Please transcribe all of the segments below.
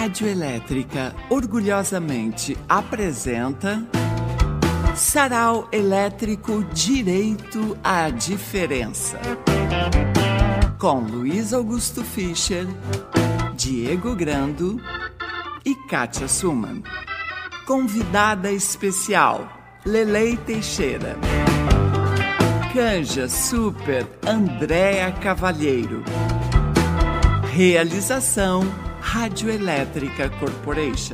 Rádio Elétrica orgulhosamente apresenta Sarau Elétrico Direito à Diferença. Com Luiz Augusto Fischer, Diego Grando e Kátia Suman. Convidada especial, Lelei Teixeira. Canja Super, Andréa Cavalheiro. Realização, Rádio Elétrica Corporation.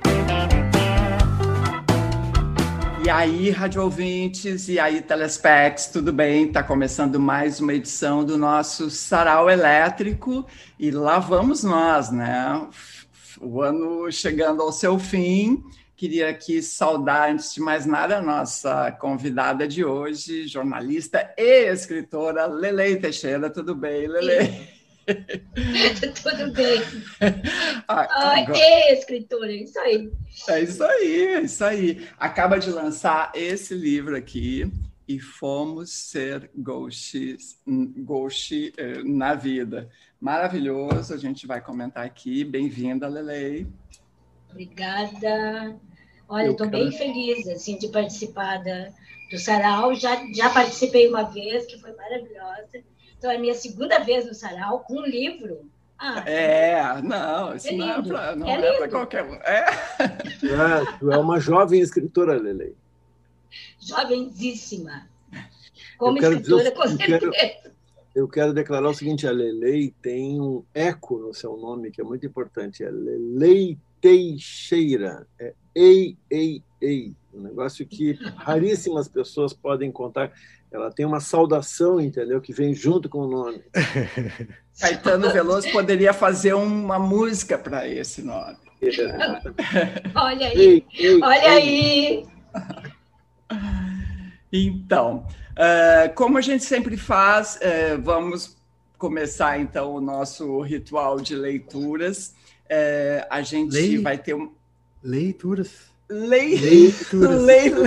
E aí, rádio ouvintes, e aí, telespecs, tudo bem? Está começando mais uma edição do nosso Sarau Elétrico e lá vamos nós, né? O ano chegando ao seu fim. Queria aqui saudar, antes de mais nada, a nossa convidada de hoje, jornalista e escritora, Lelei Teixeira. Tudo bem, Lelei? Tudo bem. Escritora, é isso aí. É isso aí. Acaba de lançar esse livro aqui, E Fomos Ser Gauche na Vida. Maravilhoso, a gente vai comentar aqui. Bem-vinda, Lelei. Obrigada. Olha, estou bem feliz assim, de participar do Sarau. Já participei uma vez, que foi maravilhosa. Então, é a minha segunda vez no Sarau, com um livro. Isso não é para qualquer um. Tu é uma jovem escritora, Lelei. Jovenzíssima. Como escritora, com certeza. Eu quero declarar o seguinte, a Lelei tem um eco no seu nome, que é muito importante. É Lelei Teixeira. É ei. Um negócio que raríssimas pessoas podem contar. Ela tem uma saudação, entendeu? Que vem junto com o nome. Caetano Veloso poderia fazer uma música para esse nome. Olha aí, olha aí. Então, como a gente sempre faz, vamos começar, então, o nosso ritual de leituras. A gente vai ter Leituras. Leituras.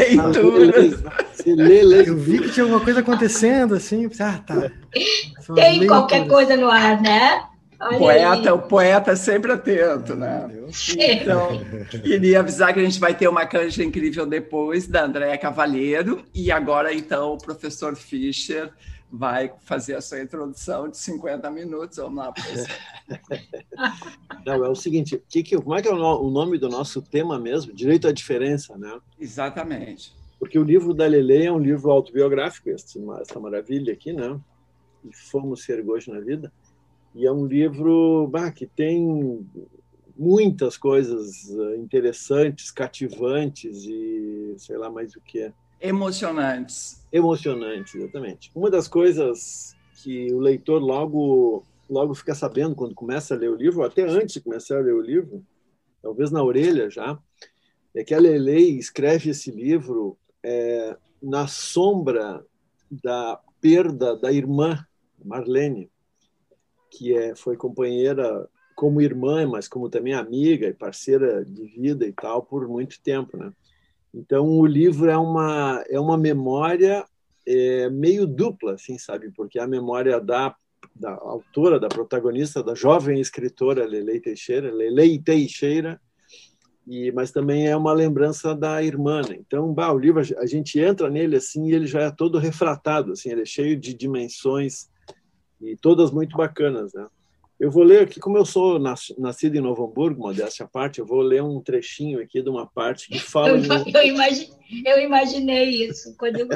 Eu vi que tinha alguma coisa acontecendo, assim. Tá. Tem qualquer coisa no ar, né? O poeta é sempre atento, né? Então, queria avisar que a gente vai ter uma canja incrível depois, da Andréa Cavalheiro, e agora, então, o professor Fischer vai fazer a sua introdução de 50 minutos. Vamos lá, professor. Não, é o seguinte, como é que é o nome do nosso tema mesmo? Direito à Diferença, né? Exatamente. Porque o livro da Lelei é um livro autobiográfico, essa maravilha aqui, né? E Fomos Ser Gauche na Vida. E é um livro que tem muitas coisas interessantes, cativantes e sei lá mais o que. Emocionantes, exatamente. Uma das coisas que o leitor logo fica sabendo quando começa a ler o livro, ou até antes de começar a ler o livro, talvez na orelha já, é que a Lelei escreve esse livro na sombra da perda da irmã, Marlene, que foi companheira como irmã, mas como também amiga e parceira de vida e tal, por muito tempo, né? Então, o livro é uma memória meio dupla, assim, sabe? Porque é a memória da autora, da protagonista, da jovem escritora Lelei Teixeira, mas também é uma lembrança da irmã, né? Então, o livro, a gente entra nele assim e ele já é todo refratado, assim, ele é cheio de dimensões e todas muito bacanas, né? Eu vou ler aqui, como eu sou nascido em Novo Hamburgo, modéstia à parte, eu vou ler um trechinho aqui de uma parte que fala... Eu imaginei isso. Quando eu...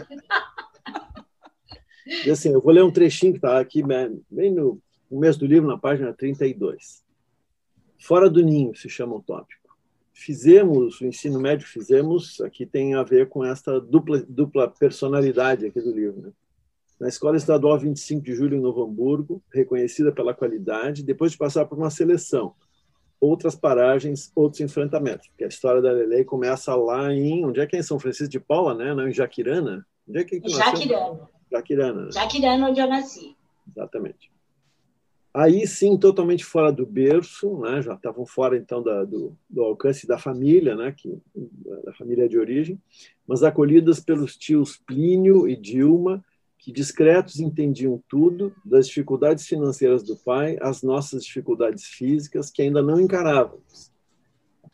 E assim, eu vou ler um trechinho que está aqui, bem no começo do livro, na página 32. Fora do ninho, se chama o tópico. O ensino médio aqui tem a ver com esta dupla personalidade aqui do livro, né? Na Escola Estadual 25 de Julho, em Novo Hamburgo, reconhecida pela qualidade, depois de passar por uma seleção, outras paragens, outros enfrentamentos. Porque a história da Lelei começa lá onde é que é? Em São Francisco de Paula, né? Não, em Jaquirana? Onde é que Jaquirana, né? Jaquirana, onde eu nasci. Exatamente. Aí, sim, totalmente fora do berço, né? Já estavam fora, então, do alcance da família, né? Da família de origem, mas acolhidas pelos tios Plínio e Dilma, que discretos entendiam tudo, das dificuldades financeiras do pai às nossas dificuldades físicas, que ainda não encarávamos.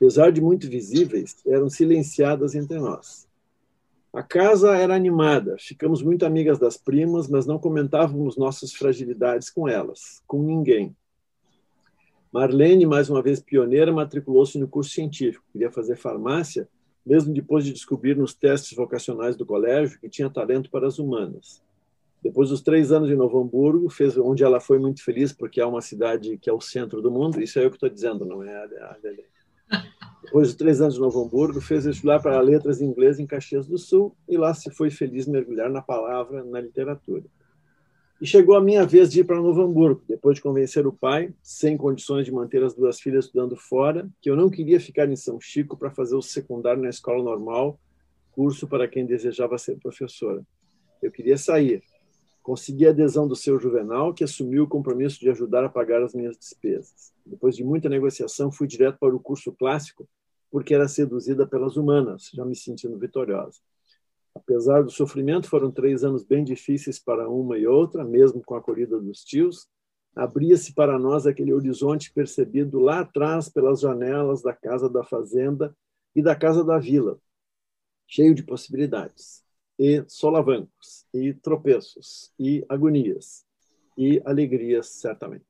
apesar de muito visíveis, eram silenciadas entre nós. A casa era animada, ficamos muito amigas das primas, mas não comentávamos nossas fragilidades com elas, com ninguém. Marlene, mais uma vez pioneira, matriculou-se no curso científico, queria fazer farmácia, mesmo depois de descobrir nos testes vocacionais do colégio que tinha talento para as humanas. Depois dos 3 anos em Novo Hamburgo, onde ela foi muito feliz, porque é uma cidade que é o centro do mundo, isso é eu que estou dizendo, não é a Lelê. Depois de 3 anos em Novo Hamburgo, fez vestibular para letras em inglês em Caxias do Sul, e lá se foi feliz mergulhar na palavra, na literatura. E chegou a minha vez de ir para Novo Hamburgo, depois de convencer o pai, sem condições de manter as 2 filhas estudando fora, que eu não queria ficar em São Chico para fazer o secundário na escola normal, curso para quem desejava ser professora. Eu queria sair. Consegui a adesão do seu Juvenal, que assumiu o compromisso de ajudar a pagar as minhas despesas. Depois de muita negociação, fui direto para o curso clássico, porque era seduzida pelas humanas, já me sentindo vitoriosa. Apesar do sofrimento, foram 3 anos bem difíceis para uma e outra, mesmo com a acolhida dos tios. Abria-se para nós aquele horizonte percebido lá atrás pelas janelas da casa da fazenda e da casa da vila, cheio de possibilidades, e solavancos, e tropeços, e agonias, e alegrias, certamente.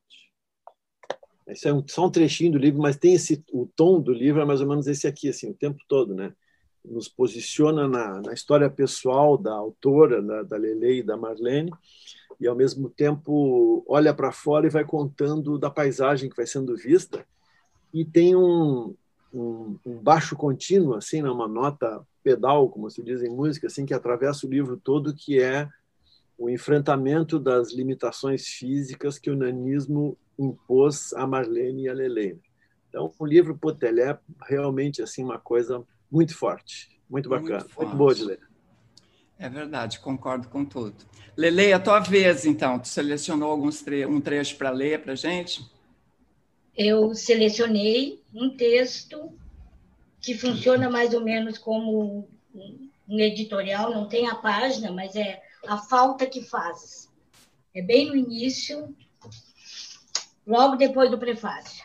Esse é só um trechinho do livro, mas tem o tom do livro é mais ou menos esse aqui, assim, o tempo todo, né? Nos posiciona na história pessoal da autora, da Lelê e da Marlene, e, ao mesmo tempo, olha para fora e vai contando da paisagem que vai sendo vista, e tem um baixo contínuo, assim, uma nota pedal, como se diz em música, assim, que atravessa o livro todo, que é o enfrentamento das limitações físicas que o nanismo impôs a Marlene e a Lelê. Então, o livro, ele é realmente assim, uma coisa muito forte, muito bacana, muito boa de ler. É verdade, concordo com tudo. Lelê, a tua vez, então. Tu selecionou um trecho para ler para a gente? Eu selecionei um texto que funciona mais ou menos como um editorial, não tem a página, mas é A Falta que Fazes. É bem no início, logo depois do prefácio.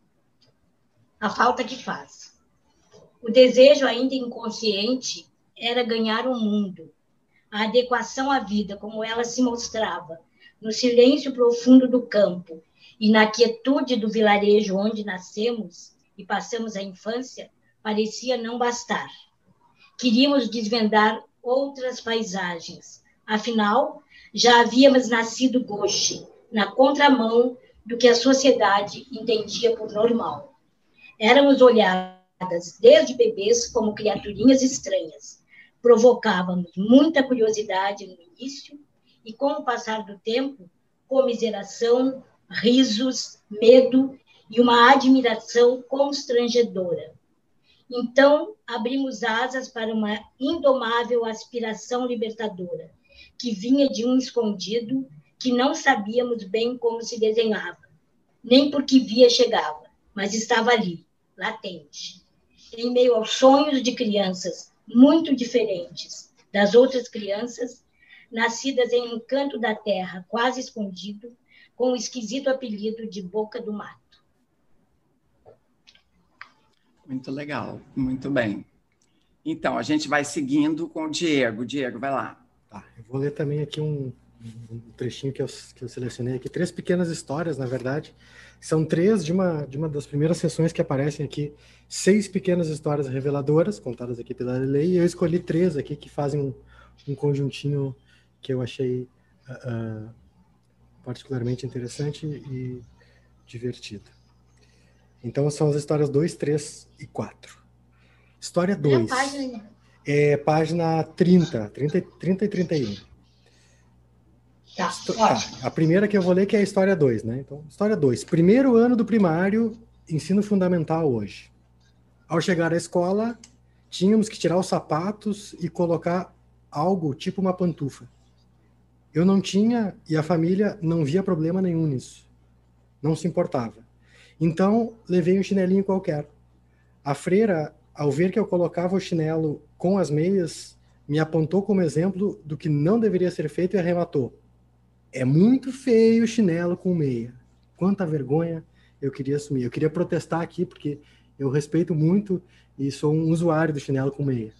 A falta que faz. O desejo ainda inconsciente era ganhar o mundo, a adequação à vida como ela se mostrava, no silêncio profundo do campo e na quietude do vilarejo onde nascemos e passamos a infância, parecia não bastar. Queríamos desvendar outras paisagens. Afinal, já havíamos nascido gauche, na contramão do que a sociedade entendia por normal. Éramos olhadas desde bebês como criaturinhas estranhas. Provocávamos muita curiosidade no início e, com o passar do tempo, comiseração, risos, medo e uma admiração constrangedora. Então, abrimos asas para uma indomável aspiração libertadora, que vinha de um escondido que não sabíamos bem como se desenhava, nem por que via chegava, mas estava ali, latente, em meio aos sonhos de crianças muito diferentes das outras crianças, nascidas em um canto da terra quase escondido, com o esquisito apelido de Boca do Mato. Muito legal, muito bem. Então, a gente vai seguindo com o Diego. Diego, vai lá. Tá, eu vou ler também aqui um trechinho que eu selecionei aqui. 3 pequenas histórias, na verdade. São 3 de uma das primeiras sessões que aparecem aqui. 6 pequenas histórias reveladoras, contadas aqui pela Lelê, e eu escolhi 3 aqui que fazem um conjuntinho que eu achei particularmente interessante e divertido. Então, são as histórias 2, 3 e 4. História 2. É página 30 e 31. Tá, a primeira que eu vou ler que é a história 2, né? Então, história 2. Primeiro ano do primário, ensino fundamental hoje. Ao chegar à escola, tínhamos que tirar os sapatos e colocar algo tipo uma pantufa. Eu não tinha e a família não via problema nenhum nisso. Não se importava. Então, levei um chinelinho qualquer. A freira, ao ver que eu colocava o chinelo com as meias, me apontou como exemplo do que não deveria ser feito e arrematou. É muito feio o chinelo com meia. Quanta vergonha eu queria assumir. Eu queria protestar aqui, porque eu respeito muito e sou um usuário do chinelo com meia.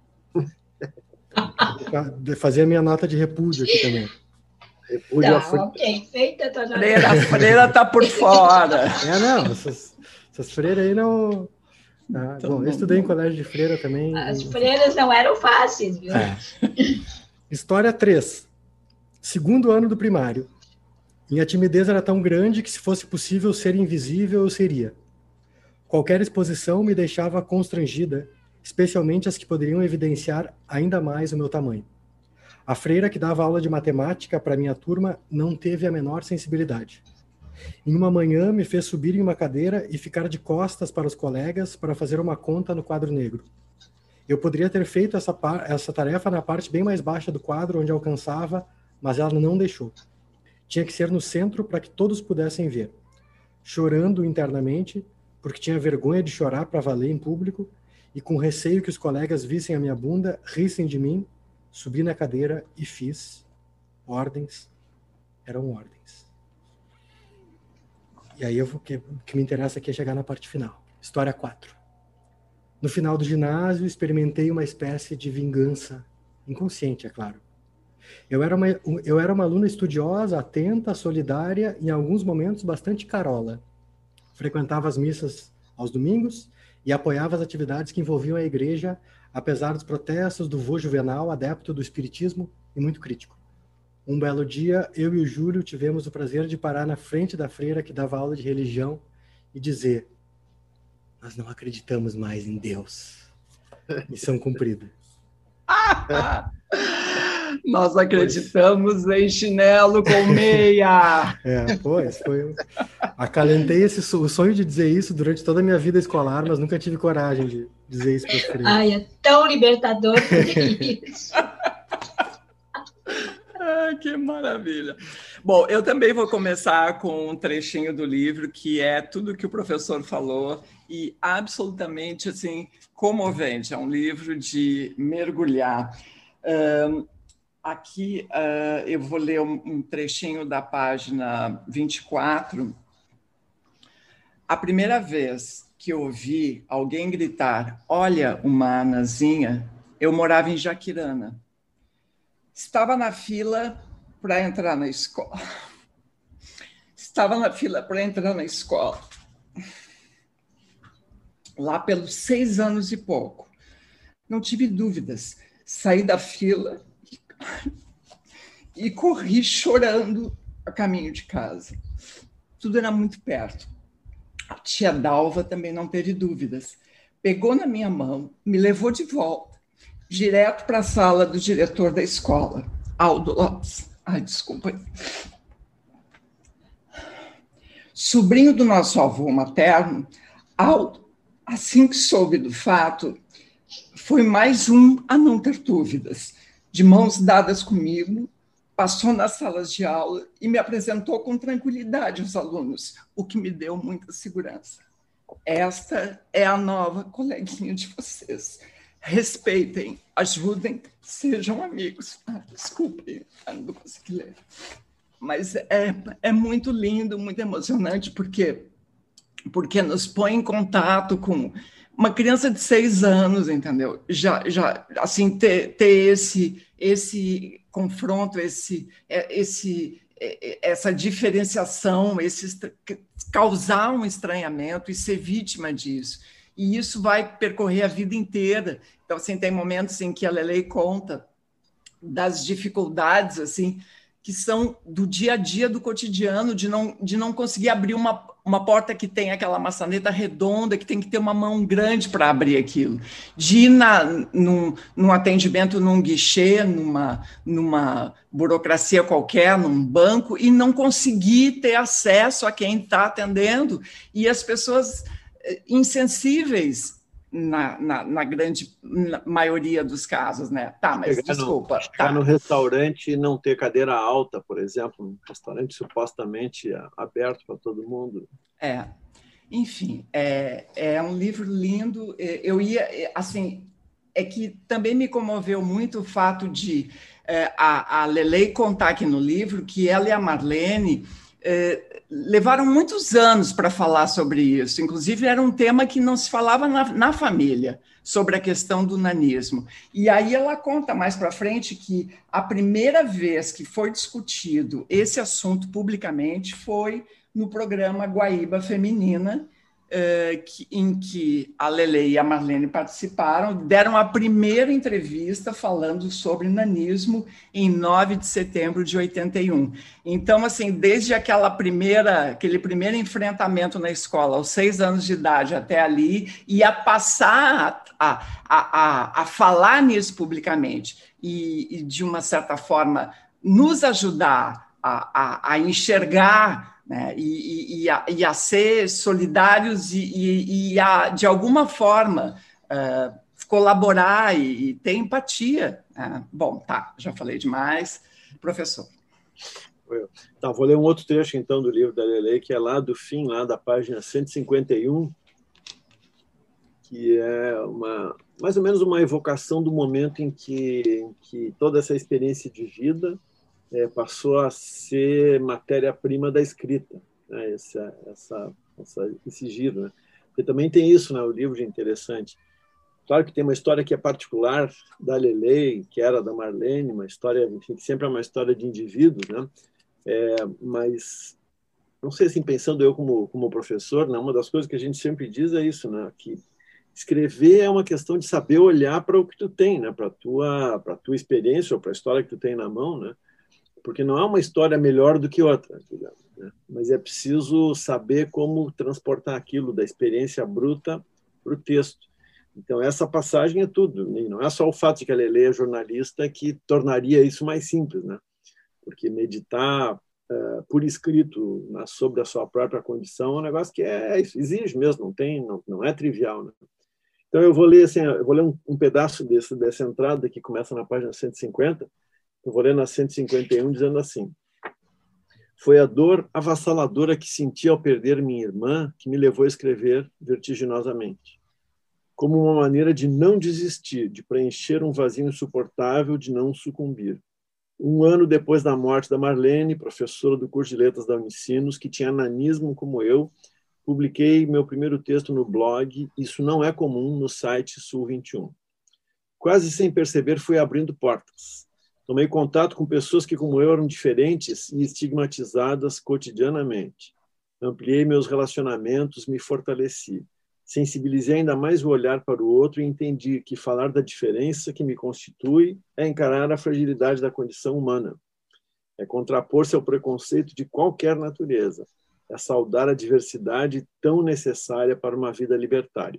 Fazer a minha nota de repúdio aqui também. Repúdio ok, feita a tua nota. A freira tá por fora. Não, essas freiras aí não... bom, eu estudei em colégio de freira também. As freiras não eram fáceis, viu? História 3. Segundo ano do primário. Minha timidez era tão grande que, se fosse possível ser invisível, eu seria. Qualquer exposição me deixava constrangida, especialmente as que poderiam evidenciar ainda mais o meu tamanho. A freira que dava aula de matemática para minha turma não teve a menor sensibilidade. Em uma manhã, me fez subir em uma cadeira e ficar de costas para os colegas para fazer uma conta no quadro negro. Eu poderia ter feito essa tarefa na parte bem mais baixa do quadro, onde alcançava, mas ela não deixou. Tinha que ser no centro para que todos pudessem ver. Chorando internamente, porque tinha vergonha de chorar para valer em público, e com receio que os colegas vissem a minha bunda, rissem de mim, subi na cadeira e fiz ordens. Eram ordens. E aí o que me interessa aqui é chegar na parte final. História 4. No final do ginásio, experimentei uma espécie de vingança, inconsciente, é claro. Eu era uma aluna estudiosa, atenta, solidária, em alguns momentos bastante carola. Frequentava as missas aos domingos e apoiava as atividades que envolviam a igreja, apesar dos protestos do vô Juvenal, adepto do espiritismo e muito crítico. Um belo dia, eu e o Júlio tivemos o prazer de parar na frente da freira que dava aula de religião e dizer: nós não acreditamos mais em Deus. Missão cumprida. Nós acreditamos em chinelo com meia. Pois foi. Acalentei o sonho de dizer isso durante toda a minha vida escolar, mas nunca tive coragem de dizer isso para os filhos. Ai, é tão libertador isso. Que maravilha. Bom, eu também vou começar com um trechinho do livro, que é tudo que o professor falou, e absolutamente assim, comovente. É um livro de mergulhar. Aqui eu vou ler um trechinho da página 24. A primeira vez que eu ouvi alguém gritar, olha uma Anazinha, eu morava em Jaquirana. Estava na fila para entrar na escola. Lá pelos 6 anos e pouco. Não tive dúvidas. Saí da fila e corri chorando a caminho de casa. Tudo era muito perto. A tia Dalva também não teve dúvidas. Pegou na minha mão, me levou de volta, direto para a sala do diretor da escola, Aldo Lopes. Ai, desculpa. Sobrinho do nosso avô materno, Aldo, assim que soube do fato, foi mais um a não ter dúvidas. De mãos dadas comigo, passou nas salas de aula e me apresentou com tranquilidade aos alunos, o que me deu muita segurança. Esta é a nova coleguinha de vocês. Respeitem, ajudem, sejam amigos. Desculpe, não consegui ler. Mas é muito lindo, muito emocionante, porque nos põe em contato com uma criança de 6 anos, entendeu? Já assim, ter esse confronto, essa diferenciação, causar um estranhamento e ser vítima disso. E isso vai percorrer a vida inteira. Então, assim, tem momentos em que a Lelei conta das dificuldades, assim, que são do dia a dia, do cotidiano, de não conseguir abrir uma porta que tem aquela maçaneta redonda, que tem que ter uma mão grande para abrir aquilo. De ir num atendimento, num guichê, numa burocracia qualquer, num banco, e não conseguir ter acesso a quem está atendendo. E as pessoas insensíveis, na grande maioria dos casos, né? Tá, mas desculpa. Chegar no restaurante e não ter cadeira alta, por exemplo, um restaurante supostamente aberto para todo mundo. Enfim, é um livro lindo. Eu ia, assim, é que também me comoveu muito o fato de a Lelei contar aqui no livro que ela e a Marlene levaram muitos anos para falar sobre isso. Inclusive, era um tema que não se falava na família, sobre a questão do nanismo. E aí ela conta mais para frente que a primeira vez que foi discutido esse assunto publicamente foi no programa Guaíba Feminina, em que a Lele e a Marlene participaram, deram a primeira entrevista falando sobre nanismo em 9 de setembro de 81. Então, assim, desde aquele primeiro enfrentamento na escola, aos 6 anos de idade até ali, e a passar a falar nisso publicamente e, de uma certa forma, nos ajudar a enxergar, né, e a ser solidários e a, de alguma forma, colaborar e ter empatia. Bom, tá, já falei demais. Professor. Tá, vou ler um outro trecho, então, do livro da Lele, que é lá do fim, lá da página 151, que é mais ou menos uma evocação do momento em que toda essa experiência de vida passou a ser matéria-prima da escrita, né? Esse giro, né? Porque também tem isso, né? O livro de interessante. Claro que tem uma história que é particular da Lele, que era da Marlene, uma história, enfim, que sempre é uma história de indivíduos, né? Mas não sei, assim, pensando eu como professor, né? Uma das coisas que a gente sempre diz é isso, né? Que escrever é uma questão de saber olhar para o que tu tem, né? Para tua experiência ou para a história que tu tem na mão, né? Porque não é uma história melhor do que outra, digamos, né? Mas é preciso saber como transportar aquilo da experiência bruta para o texto. Então, essa passagem é tudo, e não é só o fato de que a Lele é jornalista que tornaria isso mais simples, né? Porque meditar por escrito sobre a sua própria condição é um negócio que exige mesmo, não é trivial, né? Então, eu vou ler, assim, um pedaço dessa entrada que começa na página 150. Eu vou ler na 151, dizendo assim: foi a dor avassaladora que senti ao perder minha irmã que me levou a escrever vertiginosamente, como uma maneira de não desistir, de preencher um vazio insuportável, de não sucumbir. 1 ano depois da morte da Marlene, professora do curso de letras da Unicinos, que tinha nanismo como eu, publiquei meu primeiro texto no blog Isso Não É Comum, no site Sul 21. Quase sem perceber, fui abrindo portas. Tomei contato com pessoas que, como eu, eram diferentes e estigmatizadas cotidianamente. Ampliei meus relacionamentos, me fortaleci. Sensibilizei ainda mais o olhar para o outro e entendi que falar da diferença que me constitui é encarar a fragilidade da condição humana. É contrapor-se ao preconceito de qualquer natureza. É saudar a diversidade tão necessária para uma vida libertária.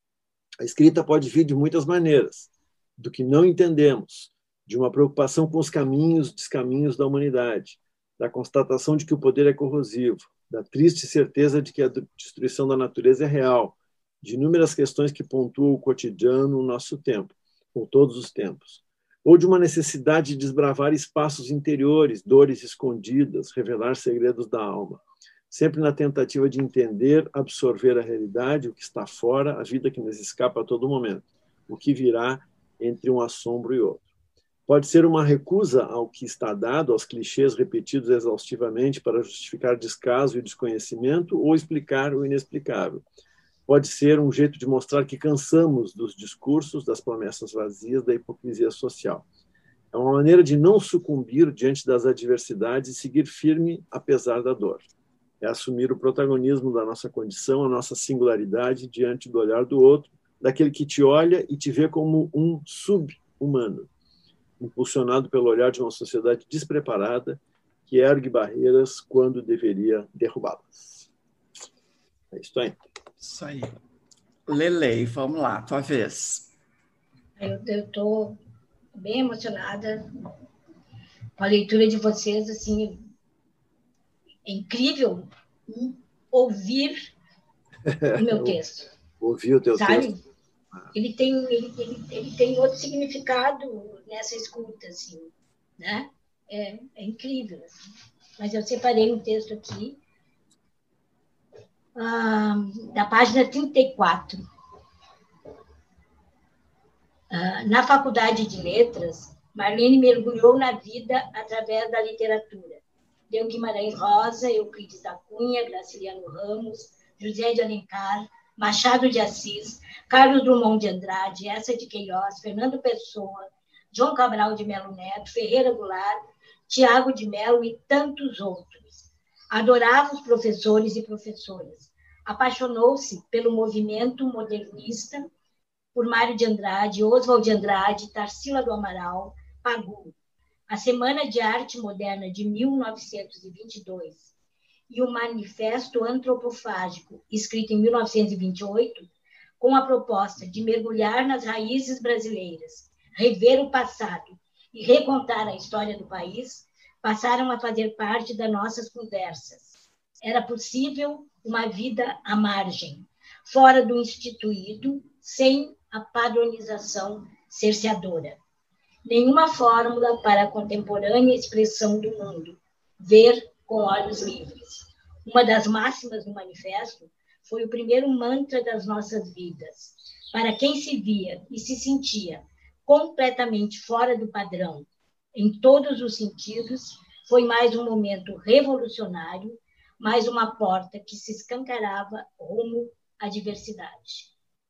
A escrita pode vir de muitas maneiras. Do que não entendemos, de uma preocupação com os caminhos, descaminhos da humanidade, da constatação de que o poder é corrosivo, da triste certeza de que a destruição da natureza é real, de inúmeras questões que pontuam o cotidiano no nosso tempo, ou todos os tempos, ou de uma necessidade de desbravar espaços interiores, dores escondidas, revelar segredos da alma, sempre na tentativa de entender, absorver a realidade, o que está fora, a vida que nos escapa a todo momento, o que virá entre um assombro e outro. Pode ser uma recusa ao que está dado, aos clichês repetidos exaustivamente para justificar descaso e desconhecimento ou explicar o inexplicável. Pode ser um jeito de mostrar que cansamos dos discursos, das promessas vazias, da hipocrisia social. É uma maneira de não sucumbir diante das adversidades e seguir firme apesar da dor. É assumir o protagonismo da nossa condição, a nossa singularidade diante do olhar do outro, daquele que te olha e te vê como um sub-humano, impulsionado pelo olhar de uma sociedade despreparada que ergue barreiras quando deveria derrubá-las. É isso aí. Isso aí. Lele, vamos lá, tua vez. Eu estou bem emocionada com a leitura de vocês, assim, é incrível ouvir o meu texto. Ouvir o teu texto. Ele tem outro significado nessa escuta, assim, né? É incrível. Assim. Mas eu separei um texto aqui, da página 34. Na Faculdade de Letras, Marlene mergulhou na vida através da literatura. Deu Guimarães Rosa, Euclides da Cunha, Graciliano Ramos, José de Alencar, Machado de Assis, Carlos Drummond de Andrade, Eça de Queiroz, Fernando Pessoa, João Cabral de Melo Neto, Ferreira Goulart, Tiago de Melo e tantos outros. Adorava os professores e professoras. Apaixonou-se pelo movimento modernista, por Mário de Andrade, Oswald de Andrade, Tarsila do Amaral, Pagu. A Semana de Arte Moderna de 1922 e o Manifesto Antropofágico, escrito em 1928, com a proposta de mergulhar nas raízes brasileiras, rever o passado e recontar a história do país, passaram a fazer parte das nossas conversas. Era possível uma vida à margem, fora do instituído, sem a padronização cerceadora. Nenhuma fórmula para a contemporânea expressão do mundo. Ver com olhos livres. Uma das máximas do manifesto foi o primeiro mantra das nossas vidas. Para quem se via e se sentia completamente fora do padrão, em todos os sentidos, foi mais um momento revolucionário, mais uma porta que se escancarava rumo à diversidade.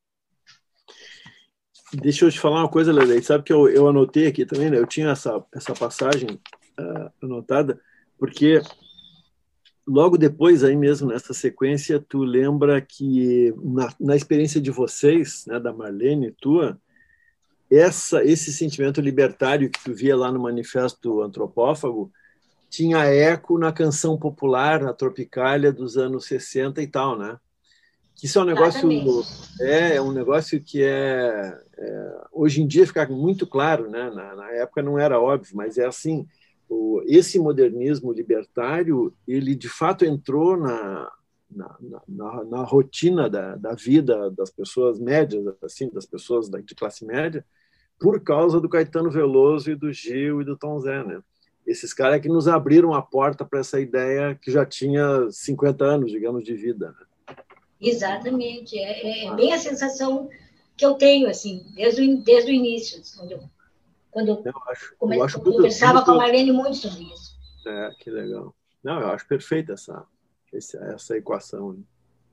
Deixa eu te falar uma coisa, Lelê. Sabe que eu anotei aqui também, né? Eu tinha essa passagem anotada, porque logo depois, aí mesmo, nessa sequência, tu lembra que na experiência de vocês, né, da Marlene, tua, esse sentimento libertário que tu via lá no Manifesto Antropófago tinha eco na canção popular, na Tropicália dos anos 60 e tal, né? Isso é um negócio, um negócio que hoje em dia fica muito claro, né? Na época não era óbvio, mas é assim, esse modernismo libertário, ele de fato entrou na rotina da vida das pessoas médias, assim, das pessoas de classe média, por causa do Caetano Veloso e do Gil e do Tom Zé, né? Esses caras que nos abriram a porta para essa ideia que já tinha 50 anos, digamos, de vida, né? Exatamente, é bem a sensação que eu tenho, assim, desde o início, quando eu conversava com a Marlene muito sobre isso. Que legal. Não, eu acho perfeita essa equação, né?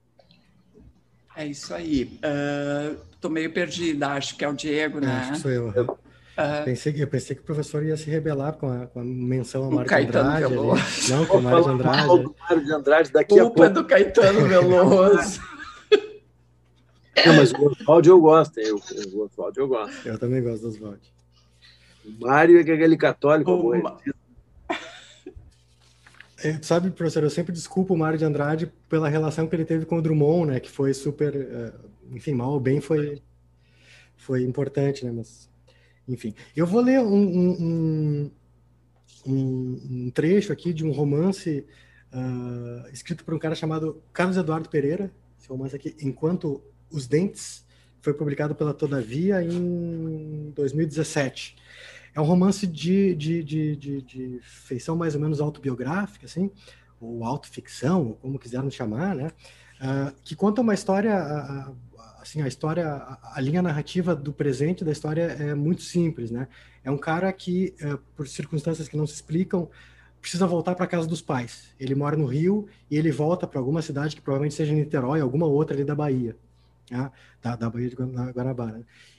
É isso aí. Estou meio perdida, acho que é o Diego, né? Acho que sou eu. Eu pensei que o professor ia se rebelar com a menção a Mário de Andrade. Não, com o Mário de Andrade. O Mário de Andrade daqui a pouco. Culpa do Caetano Veloso. Não, mas o Oswald eu gosto. O Oswald eu gosto. Eu também gosto do Oswald. O Mário é aquele católico. Sabe, professor, eu sempre desculpo o Mário de Andrade pela relação que ele teve com o Drummond, né? Que foi super... enfim, mal ou bem foi importante, né? Mas... Enfim, eu vou ler um trecho aqui de um romance escrito por um cara chamado Carlos Eduardo Pereira. Esse romance aqui, Enquanto os Dentes, foi publicado pela Todavia em 2017. É um romance de feição mais ou menos autobiográfica, assim, ou autoficção, ou como quiserem chamar, né? Que conta uma história... assim, a linha narrativa do presente da história é muito simples, né? É um cara que, por circunstâncias que não se explicam, precisa voltar para a casa dos pais. Ele mora no Rio e ele volta para alguma cidade que provavelmente seja Niterói, alguma outra ali da Bahia, né? da Bahia de Guanabara.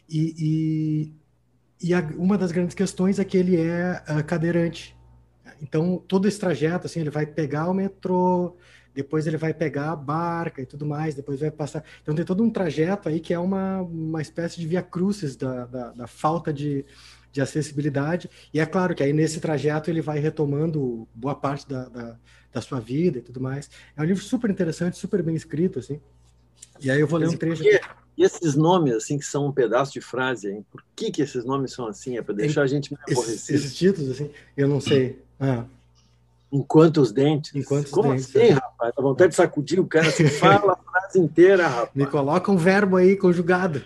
Uma das grandes questões é que ele é cadeirante. Então, todo esse trajeto, assim, ele vai pegar o metrô, depois ele vai pegar a barca e tudo mais, depois vai passar... Então tem todo um trajeto aí que é uma espécie de via crucis da falta de acessibilidade, e é claro que aí nesse trajeto ele vai retomando boa parte da sua vida e tudo mais. É um livro super interessante, super bem escrito, assim. E aí eu vou ler um trecho aqui. E esses nomes, assim, que são um pedaço de frase, hein? Por que esses nomes são assim? É para deixar a gente meio aborrecido? Esses títulos, assim, eu não sei. Enquanto os dentes. Como assim, rapaz? Dá vontade de sacudir o cara, assim, fala a frase inteira, rapaz. Me coloca um verbo aí conjugado.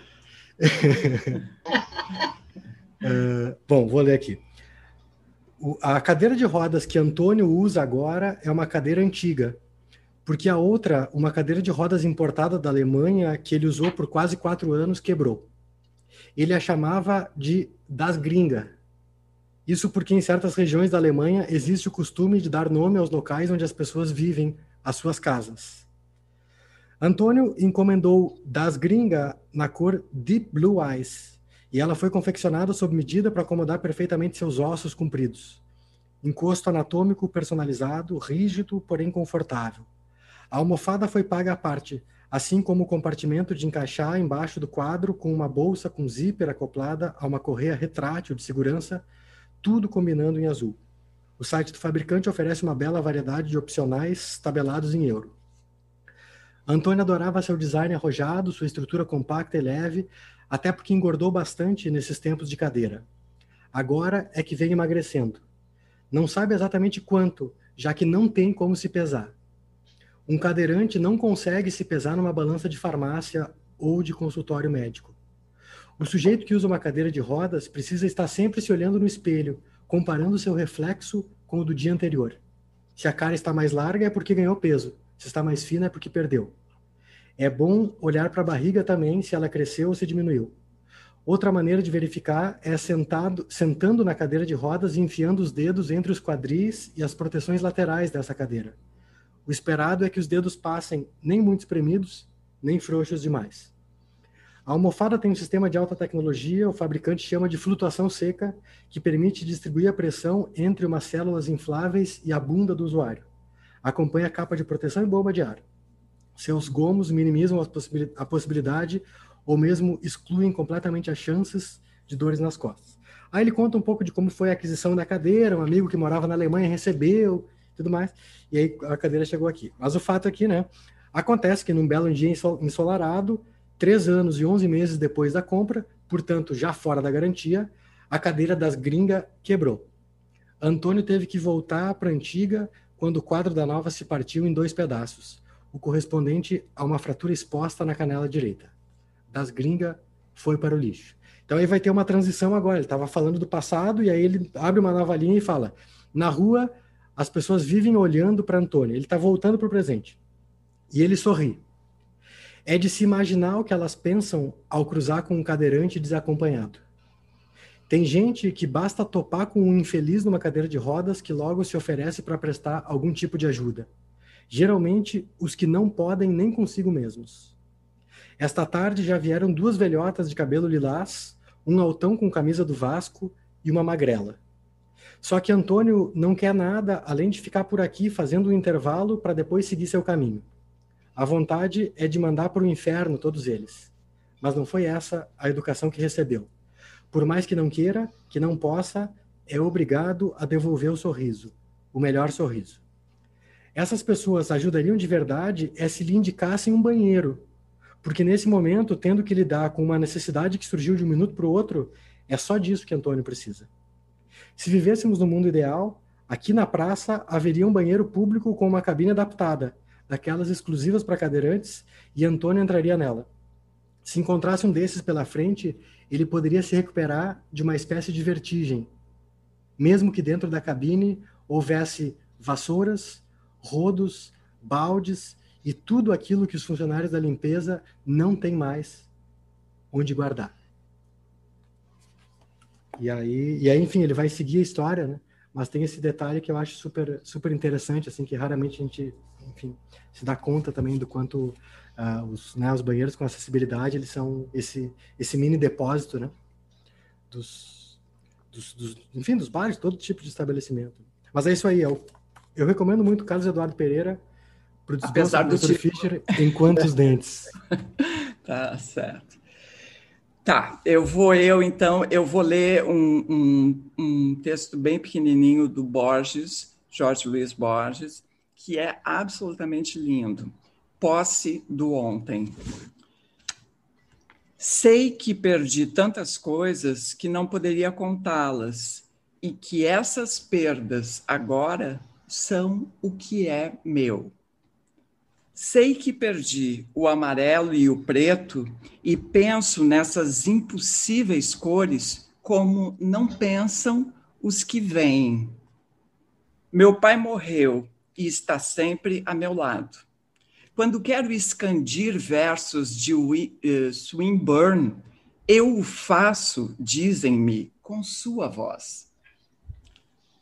Bom, vou ler aqui. A cadeira de rodas que Antônio usa agora é uma cadeira antiga, porque a outra, uma cadeira de rodas importada da Alemanha, que ele usou por quase 4 anos, quebrou. Ele a chamava de das gringa. Isso porque em certas regiões da Alemanha existe o costume de dar nome aos locais onde as pessoas vivem, as suas casas. Antônio encomendou Das Gringa na cor Deep Blue Eyes, e ela foi confeccionada sob medida para acomodar perfeitamente seus ossos compridos. Encosto anatômico personalizado, rígido, porém confortável. A almofada foi paga à parte, assim como o compartimento de encaixar embaixo do quadro com uma bolsa com zíper acoplada a uma correia retrátil de segurança, tudo combinando em azul. O site do fabricante oferece uma bela variedade de opcionais tabelados em euro. Antônio adorava seu design arrojado, sua estrutura compacta e leve, até porque engordou bastante nesses tempos de cadeira. Agora é que vem emagrecendo. Não sabe exatamente quanto, já que não tem como se pesar. Um cadeirante não consegue se pesar numa balança de farmácia ou de consultório médico. O sujeito que usa uma cadeira de rodas precisa estar sempre se olhando no espelho, comparando seu reflexo com o do dia anterior. Se a cara está mais larga é porque ganhou peso, se está mais fina é porque perdeu. É bom olhar para a barriga também, se ela cresceu ou se diminuiu. Outra maneira de verificar é sentando na cadeira de rodas e enfiando os dedos entre os quadris e as proteções laterais dessa cadeira. O esperado é que os dedos passem nem muito espremidos, nem frouxos demais. A almofada tem um sistema de alta tecnologia, o fabricante chama de flutuação seca, que permite distribuir a pressão entre umas células infláveis e a bunda do usuário. Acompanha a capa de proteção e bomba de ar. Seus gomos minimizam a possibilidade ou mesmo excluem completamente as chances de dores nas costas. Aí ele conta um pouco de como foi a aquisição da cadeira, um amigo que morava na Alemanha recebeu, tudo mais, e aí a cadeira chegou aqui. Mas o fato aqui, né, acontece que num belo dia ensolarado, 3 anos e 11 meses depois da compra, portanto já fora da garantia, a cadeira Das Gringa quebrou. Antônio teve que voltar para a antiga quando o quadro da nova se partiu em 2 pedaços, o correspondente a uma fratura exposta na canela direita. Das Gringa foi para o lixo. Então aí vai ter uma transição agora. Ele estava falando do passado e aí ele abre uma nova linha e fala: na rua as pessoas vivem olhando para Antônio. Ele está voltando para o presente. E ele sorri. É de se imaginar o que elas pensam ao cruzar com um cadeirante desacompanhado. Tem gente que basta topar com um infeliz numa cadeira de rodas que logo se oferece para prestar algum tipo de ajuda. Geralmente os que não podem nem consigo mesmos. Esta tarde já vieram 2 velhotas de cabelo lilás, um altão com camisa do Vasco e uma magrela. Só que Antônio não quer nada além de ficar por aqui fazendo um intervalo para depois seguir seu caminho. A vontade é de mandar para o inferno todos eles. Mas não foi essa a educação que recebeu. Por mais que não queira, que não possa, é obrigado a devolver o sorriso, o melhor sorriso. Essas pessoas ajudariam de verdade se lhe indicassem um banheiro, porque nesse momento, tendo que lidar com uma necessidade que surgiu de um minuto para o outro, é só disso que Antônio precisa. Se vivêssemos no mundo ideal, aqui na praça haveria um banheiro público com uma cabine adaptada, daquelas exclusivas para cadeirantes, e Antônio entraria nela. Se encontrasse um desses pela frente, ele poderia se recuperar de uma espécie de vertigem, mesmo que dentro da cabine houvesse vassouras, rodos, baldes e tudo aquilo que os funcionários da limpeza não têm mais onde guardar. E aí, enfim, ele vai seguir a história, né? Mas tem esse detalhe que eu acho super, super interessante, assim, que raramente a gente, enfim, se dá conta também do quanto os banheiros com acessibilidade, eles são esse mini depósito, né? Dos bares, todo tipo de estabelecimento. Mas é isso aí, eu recomendo muito o Carlos Eduardo Pereira para o descanso do Dr. Fischer em Quantos Dentes. Tá certo. Tá, eu vou ler um texto bem pequenininho do Borges, Jorge Luiz Borges, que é absolutamente lindo. Posse do ontem. Sei que perdi tantas coisas que não poderia contá-las, e que essas perdas agora são o que é meu. Sei que perdi o amarelo e o preto e penso nessas impossíveis cores como não pensam os que vêm. Meu pai morreu e está sempre a meu lado. Quando quero escandir versos de Swinburne, eu o faço, dizem-me, com sua voz.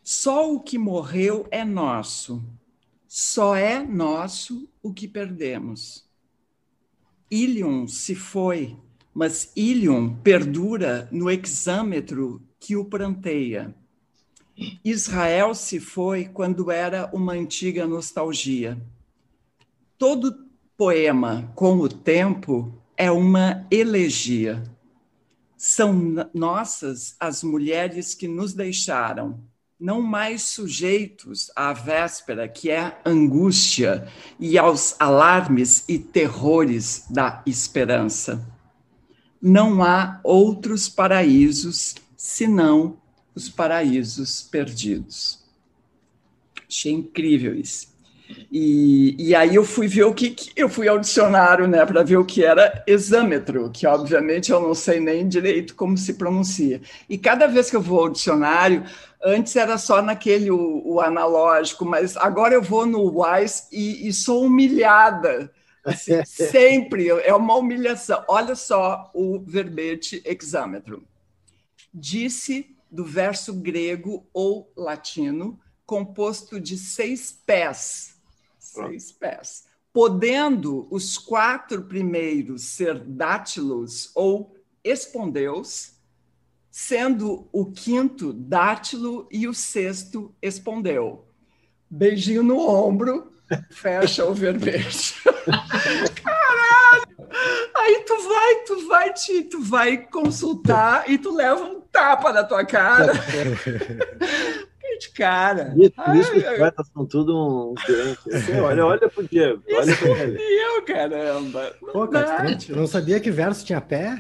Só o que morreu é nosso. Só é nosso o que perdemos. Ilium se foi, mas Ilium perdura no hexâmetro que o pranteia. Israel se foi quando era uma antiga nostalgia. Todo poema com o tempo é uma elegia. São nossas as mulheres que nos deixaram, não mais sujeitos à véspera, que é angústia, e aos alarmes e terrores da esperança. Não há outros paraísos senão os paraísos perdidos. Achei incrível isso. E aí eu fui ver eu fui ao dicionário, né, para ver o que era hexâmetro, que obviamente eu não sei nem direito como se pronuncia. E cada vez que eu vou ao dicionário, antes era só naquele o analógico, mas agora eu vou no Wise e sou humilhada. Assim, sempre, é uma humilhação. Olha só o verbete hexâmetro. Disse do verso grego ou latino, composto de 6 pés. 6 pés. Podendo os 4 primeiros ser dátilos ou espondeus, sendo o 5º dátilo e o 6º espondeu. Beijinho no ombro, fecha o verbete. Caralho! Aí tu vai consultar e tu leva um tapa na tua cara. De cara. Por isso que os poetas são tudo uns grandes. Olha pro Diego. Olha pro ele. Eu, caramba. Pô, cara, eu não sabia que verso tinha pé.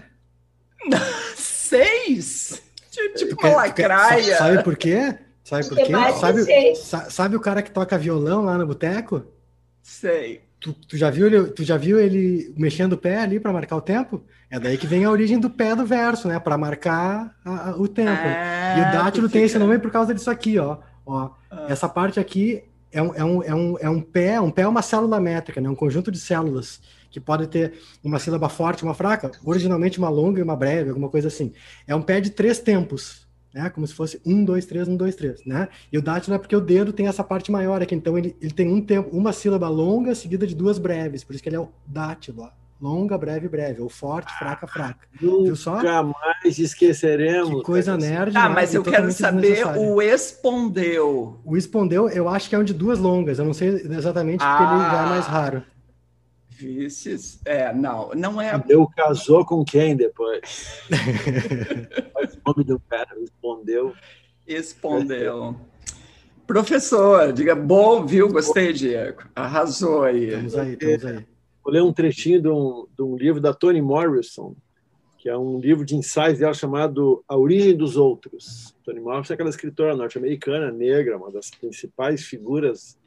6? Tipo uma lacraia. Sabe por quê? Sabe o cara que toca violão lá no boteco? Sei. Tu já viu ele mexendo o pé ali para marcar o tempo? É daí que vem a origem do pé do verso, né? Para marcar o tempo. E o dátilo tem esse nome por causa disso aqui, ó. Essa parte aqui é um pé é uma célula métrica, né? Um conjunto de células que pode ter uma sílaba forte e uma fraca, originalmente uma longa e uma breve, alguma coisa assim. É um pé de 3 tempos, né? Como se fosse 1, 2, 3, 1, 2, 3, né? E o dátilo é porque o dedo tem essa parte maior aqui, então ele tem um tempo, uma sílaba longa seguida de 2 breves, por isso que ele é o dátilo, ó. Longa, breve, breve, ou forte, fraca, fraca. Viu só? Nunca mais esqueceremos. Que coisa nerd. Mas eu quero saber o espondeu. O espondeu, eu acho que é um de 2 longas, eu não sei exatamente porque ele já é mais raro. Vices? Não é. Deu casou com quem depois? O nome do cara respondeu. Espondeu. Professor, diga bom, viu? Gostei, Diego. Arrasou aí. Estamos aí. Vou ler um trechinho de um livro da Toni Morrison, que é um livro de ensaios dela chamado A Origem dos Outros. Toni Morrison é aquela escritora norte-americana, negra, uma das principais figuras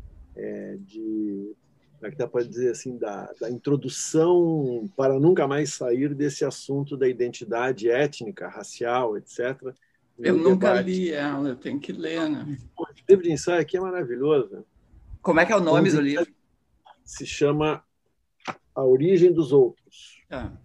como é que dá para dizer assim, da introdução para nunca mais sair desse assunto da identidade étnica, racial, etc. Eu nunca li ela, eu tenho que ler, né? O livro de ensaio aqui é maravilhoso. Como é que é o nome do livro? Se chama A Origem dos Outros.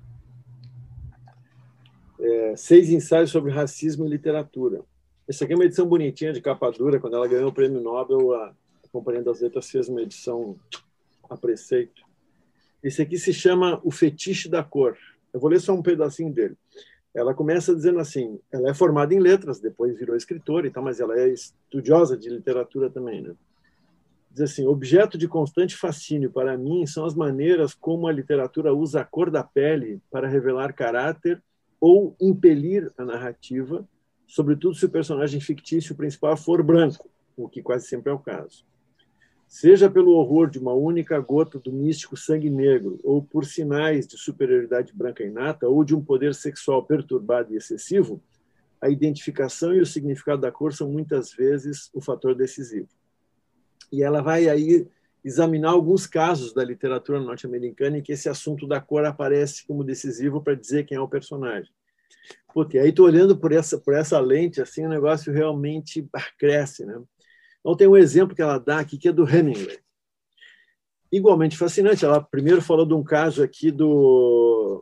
6 ensaios sobre racismo e literatura. Essa aqui é uma edição bonitinha, de capa dura. Quando ela ganhou o Prêmio Nobel, a Companhia das Letras fez uma edição a preceito. Esse aqui se chama O Fetiche da Cor. Eu vou ler só um pedacinho dele. Ela começa dizendo assim, ela é formada em letras, depois virou escritora e tal, mas ela é estudiosa de literatura também, né? Diz assim, objeto de constante fascínio para mim são as maneiras como a literatura usa a cor da pele para revelar caráter ou impelir a narrativa, sobretudo se o personagem fictício principal for branco, o que quase sempre é o caso. Seja pelo horror de uma única gota do místico sangue negro, ou por sinais de superioridade branca inata, ou de um poder sexual perturbado e excessivo, a identificação e o significado da cor são muitas vezes o fator decisivo. E ela vai aí examinar alguns casos da literatura norte-americana em que esse assunto da cor aparece como decisivo para dizer quem é o personagem. Puta, e aí, estou olhando por essa lente, assim, o negócio realmente cresce, né? Então, tem um exemplo que ela dá aqui, que é do Hemingway. Igualmente fascinante. Ela primeiro falou de um caso aqui do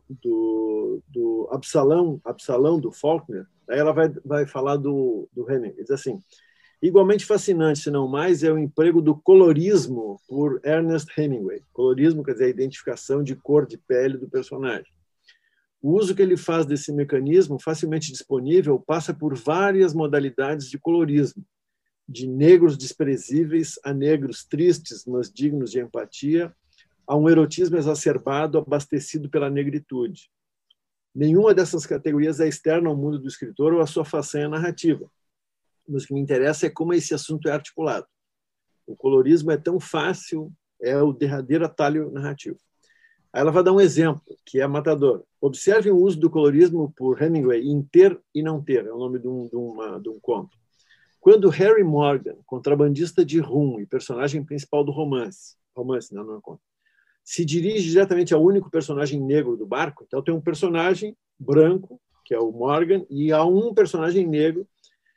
Absalão do Faulkner. Aí ela vai falar do Hemingway. Diz assim, Igualmente fascinante, se não mais, é o emprego do colorismo por Ernest Hemingway. Colorismo quer dizer a identificação de cor de pele do personagem. O uso que ele faz desse mecanismo, facilmente disponível, passa por várias modalidades de colorismo, de negros desprezíveis a negros tristes, mas dignos de empatia, a um erotismo exacerbado abastecido pela negritude. Nenhuma dessas categorias é externa ao mundo do escritor ou à sua façanha narrativa. Mas o que me interessa é como esse assunto é articulado. O colorismo é tão fácil, é o derradeiro atalho narrativo. Aí ela vai dar um exemplo, que é matador. Observe o uso do colorismo por Hemingway em Ter e Não Ter, é o nome de um conto. Quando Harry Morgan, contrabandista de rum e personagem principal do romance, não é conto, se dirige diretamente ao único personagem negro do barco, então tem um personagem branco, que é o Morgan, e há um personagem negro.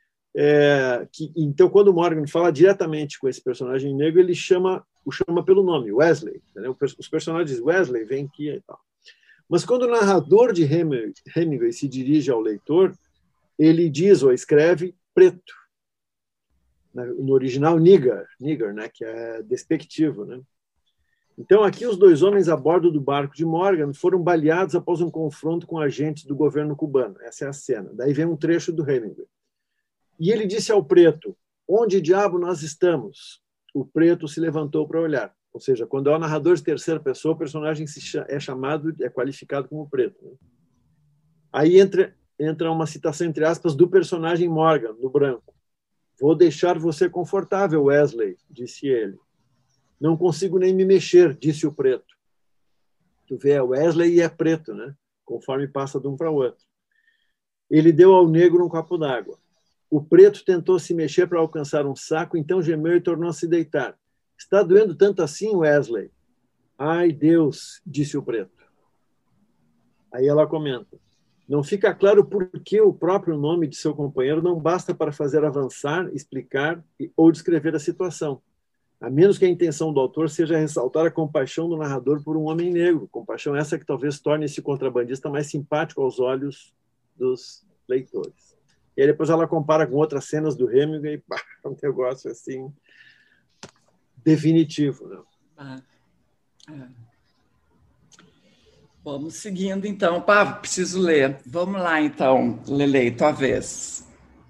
Então, quando o Morgan fala diretamente com esse personagem negro, ele o chama pelo nome, Wesley. Entendeu? Os personagens Wesley vêm aqui e tal. Mas quando o narrador de Hemingway se dirige ao leitor, ele diz ou escreve preto. No original, nigger, né? Que é despectivo. Né? Então, aqui os dois homens a bordo do barco de Morgan foram baleados após um confronto com agentes do governo cubano. Essa é a cena. Daí vem um trecho do Hemingway. E ele disse ao preto, onde diabo nós estamos? O preto se levantou para olhar. Ou seja, quando é o narrador de terceira pessoa, o personagem é qualificado como preto. Né? Aí entra uma citação, entre aspas, do personagem Morgan, no branco. Vou deixar você confortável, Wesley, disse ele. Não consigo nem me mexer, disse o preto. Tu vê, é Wesley e é preto, né? Conforme passa de um para o outro. Ele deu ao negro um copo d'água. O preto tentou se mexer para alcançar um saco, então gemeu e tornou a se deitar. Está doendo tanto assim, Wesley? Ai, Deus, disse o preto. Aí ela comenta. Não fica claro por que o próprio nome de seu companheiro não basta para fazer avançar, explicar ou descrever a situação. A menos que a intenção do autor seja ressaltar a compaixão do narrador por um homem negro. Compaixão essa que talvez torne esse contrabandista mais simpático aos olhos dos leitores. E aí depois ela compara com outras cenas do Hemingway, é um negócio assim definitivo. Né? Vamos seguindo, então. Preciso ler. Vamos lá, então, Lelei, tua vez.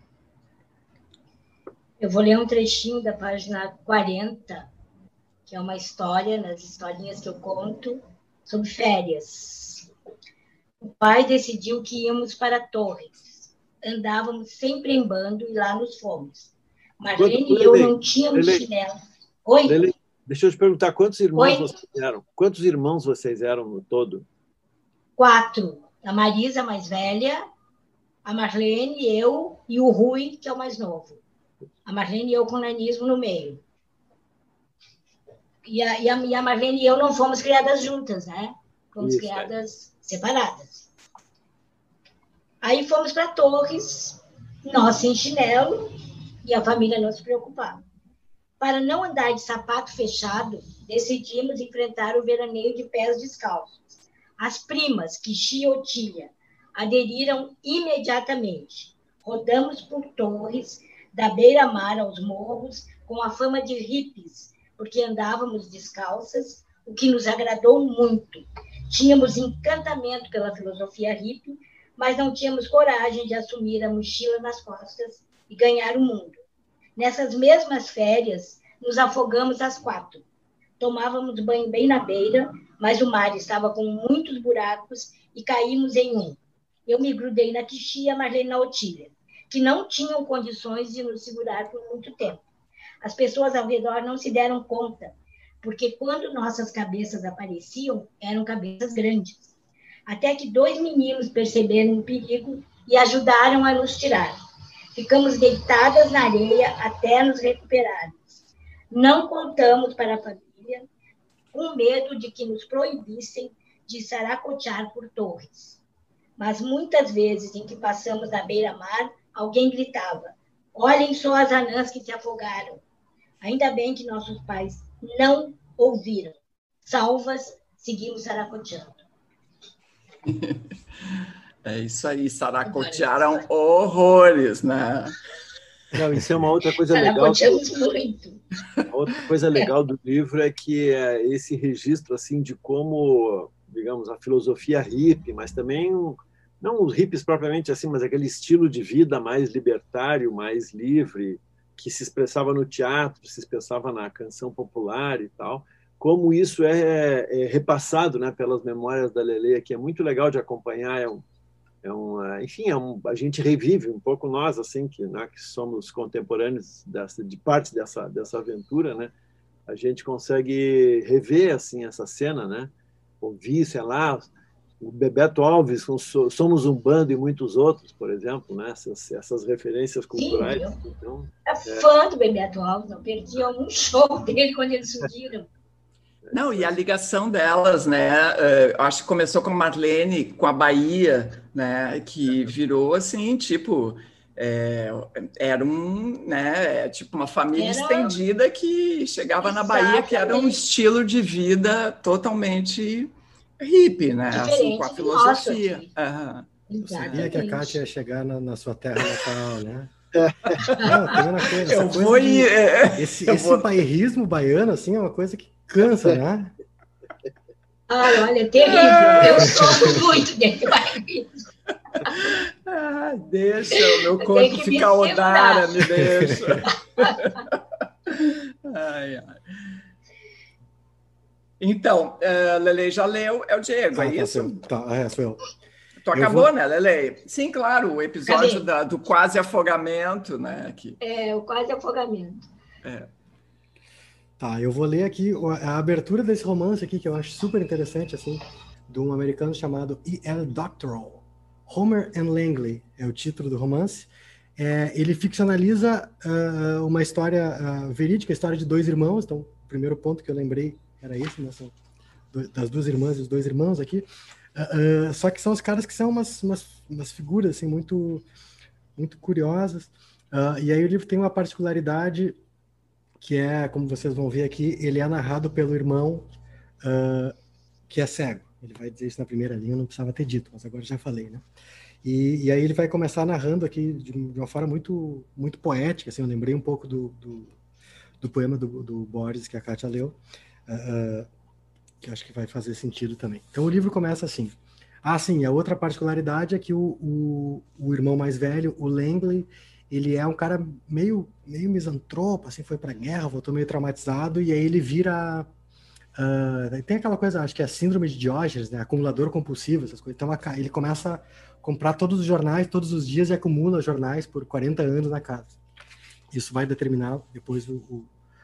Eu vou ler um trechinho da página 40, que é uma história, nas historinhas que eu conto, sobre férias. O pai decidiu que íamos para Torres. Andávamos sempre em bando e lá nos fomos. Marlene e eu não tínhamos chinelo. Oi? Lelei, deixa eu te perguntar, quantos irmãos vocês eram? Quantos irmãos vocês eram no todo? 4. A Marisa, mais velha, a Marlene, eu e o Rui, que é o mais novo. A Marlene e eu com nanismo no meio. E a Marlene e eu não fomos criadas juntas, né? Fomos criadas separadas. Aí fomos para Torres, nós sem chinelo, e a família não se preocupava. Para não andar de sapato fechado, decidimos enfrentar o veraneio de pés descalços. As primas, Kixi e Otília, aderiram imediatamente. Rodamos por Torres, da beira-mar aos morros, com a fama de hippies, porque andávamos descalças, o que nos agradou muito. Tínhamos encantamento pela filosofia hippie, mas não tínhamos coragem de assumir a mochila nas costas e ganhar o mundo. Nessas mesmas férias, nos afogamos às 4. Tomávamos banho bem na beira, mas o mar estava com muitos buracos e caímos em um. Eu me grudei na Kixi e a Marlene na Otília, que não tinham condições de nos segurar por muito tempo. As pessoas ao redor não se deram conta, porque quando nossas cabeças apareciam, eram cabeças grandes. Até que 2 meninos perceberam o perigo e ajudaram a nos tirar. Ficamos deitadas na areia até nos recuperarmos. Não contamos para a família, com medo de que nos proibissem de saracotear por Torres. Mas muitas vezes em que passamos na beira-mar, alguém gritava: olhem só as anãs que se afogaram. Ainda bem que nossos pais não ouviram. Salvas, seguimos saracoteando. É isso aí, saracotearam horrores, né? Não, isso é uma outra coisa legal. Saracoteamos muito. Outra coisa legal do livro é que é esse registro assim de como, digamos, a filosofia hippie, mas também não os hippies propriamente assim, mas aquele estilo de vida mais libertário, mais livre, que se expressava no teatro, se expressava na canção popular e tal, como isso é repassado, né, pelas memórias da Lelê, que é muito legal de acompanhar. Enfim, a gente revive um pouco nós, assim, né, que somos contemporâneos de parte dessa aventura, né? A gente consegue rever assim essa cena, né? Ouvir, sei lá, o Bebeto Alves com Somos um Bando e muitos outros, por exemplo, né? Essas referências culturais. Sim, então, fã do Bebeto Alves, não perdia um show dele quando eles surgiram. Não, e a ligação delas, né? Acho que começou com Marlene, com a Bahia, né? Que virou assim, tipo, era né? Tipo uma família estendida que chegava na Bahia, que era um estilo de vida totalmente hippie, né? Assim, com a filosofia. Eu sabia que a Kátia ia chegar na sua terra natal, né? Não, tem uma coisa, esse bairrismo baiano, assim, é uma coisa que cansa, né? Olha, é terrível. Eu sofro muito desse bairrismo. Deixa o meu corpo ficar odara, me deixa. Então, Lelê já leu, é o Diego, é isso? Sou eu. Tu acabou, né, Lelê? Sim, claro, o episódio do quase afogamento, né? Aqui. O quase afogamento. Tá, eu vou ler aqui a abertura desse romance aqui, que eu acho super interessante, assim, de um americano chamado E.L. Doctorow. Homer and Langley é o título do romance. Ele ficcionaliza uma história verídica, a história de dois irmãos. Então, o primeiro ponto que eu lembrei era esse, né? Das duas irmãs e os dois irmãos aqui. Só que são os caras que são umas figuras assim, muito, muito curiosas. E aí o livro tem uma particularidade que como vocês vão ver aqui, ele é narrado pelo irmão que é cego. Ele vai dizer isso na primeira linha, não precisava ter dito, mas agora já falei, né? E aí ele vai começar narrando aqui de uma forma muito, muito poética, assim, eu lembrei um pouco do poema do Borges que a Kátia leu, que acho que vai fazer sentido também. Então o livro começa assim. Sim, a outra particularidade é que o irmão mais velho, o Langley, ele é um cara meio misantropo, assim, foi pra guerra, voltou meio traumatizado, e aí ele vira... tem aquela coisa, acho que é a síndrome de Diógenes, né? Acumulador compulsivo, essas coisas. Então ele começa a comprar todos os jornais, todos os dias, e acumula jornais por 40 anos na casa. Isso vai determinar depois o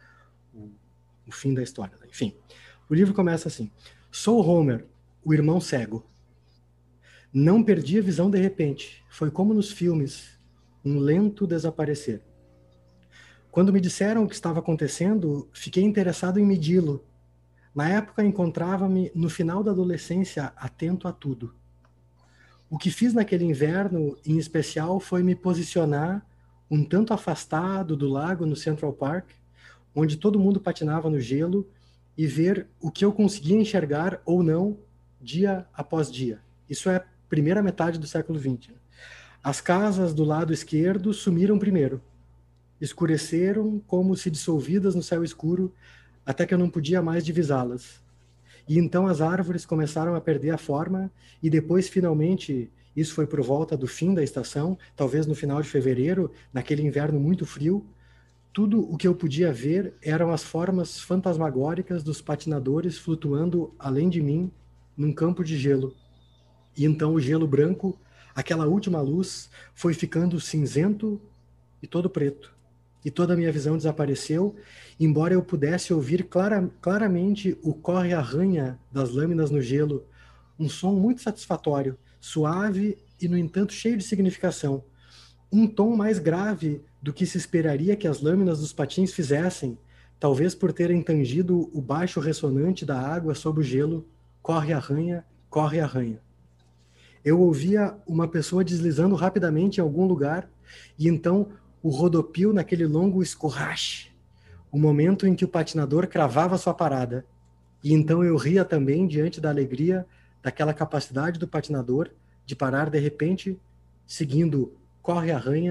fim da história. Enfim, o livro começa assim. Sou Homer, o irmão cego. Não perdi a visão de repente. Foi como nos filmes, um lento desaparecer. Quando me disseram o que estava acontecendo, fiquei interessado em medi-lo. Na época, encontrava-me no final da adolescência atento a tudo. O que fiz naquele inverno, em especial, foi me posicionar um tanto afastado do lago no Central Park, onde todo mundo patinava no gelo, e ver o que eu conseguia enxergar ou não, dia após dia. Isso é a primeira metade do século XX. As casas do lado esquerdo sumiram primeiro. Escureceram como se dissolvidas no céu escuro, até que eu não podia mais divisá-las. E então as árvores começaram a perder a forma, e depois, finalmente, isso foi por volta do fim da estação, talvez no final de fevereiro, naquele inverno muito frio, tudo o que eu podia ver eram as formas fantasmagóricas dos patinadores flutuando além de mim, num campo de gelo. E então o gelo branco, aquela última luz, foi ficando cinzento e todo preto. E toda a minha visão desapareceu, embora eu pudesse ouvir claramente o corre-arranha das lâminas no gelo, um som muito satisfatório, suave e, no entanto, cheio de significação. Um tom mais grave do que se esperaria que as lâminas dos patins fizessem, talvez por terem tangido o baixo ressonante da água sob o gelo, corre-arranha, corre-arranha. Eu ouvia uma pessoa deslizando rapidamente em algum lugar, e então o rodopio naquele longo escorrache, o momento em que o patinador cravava sua parada. E então eu ria também diante da alegria daquela capacidade do patinador de parar de repente, seguindo corre-arranha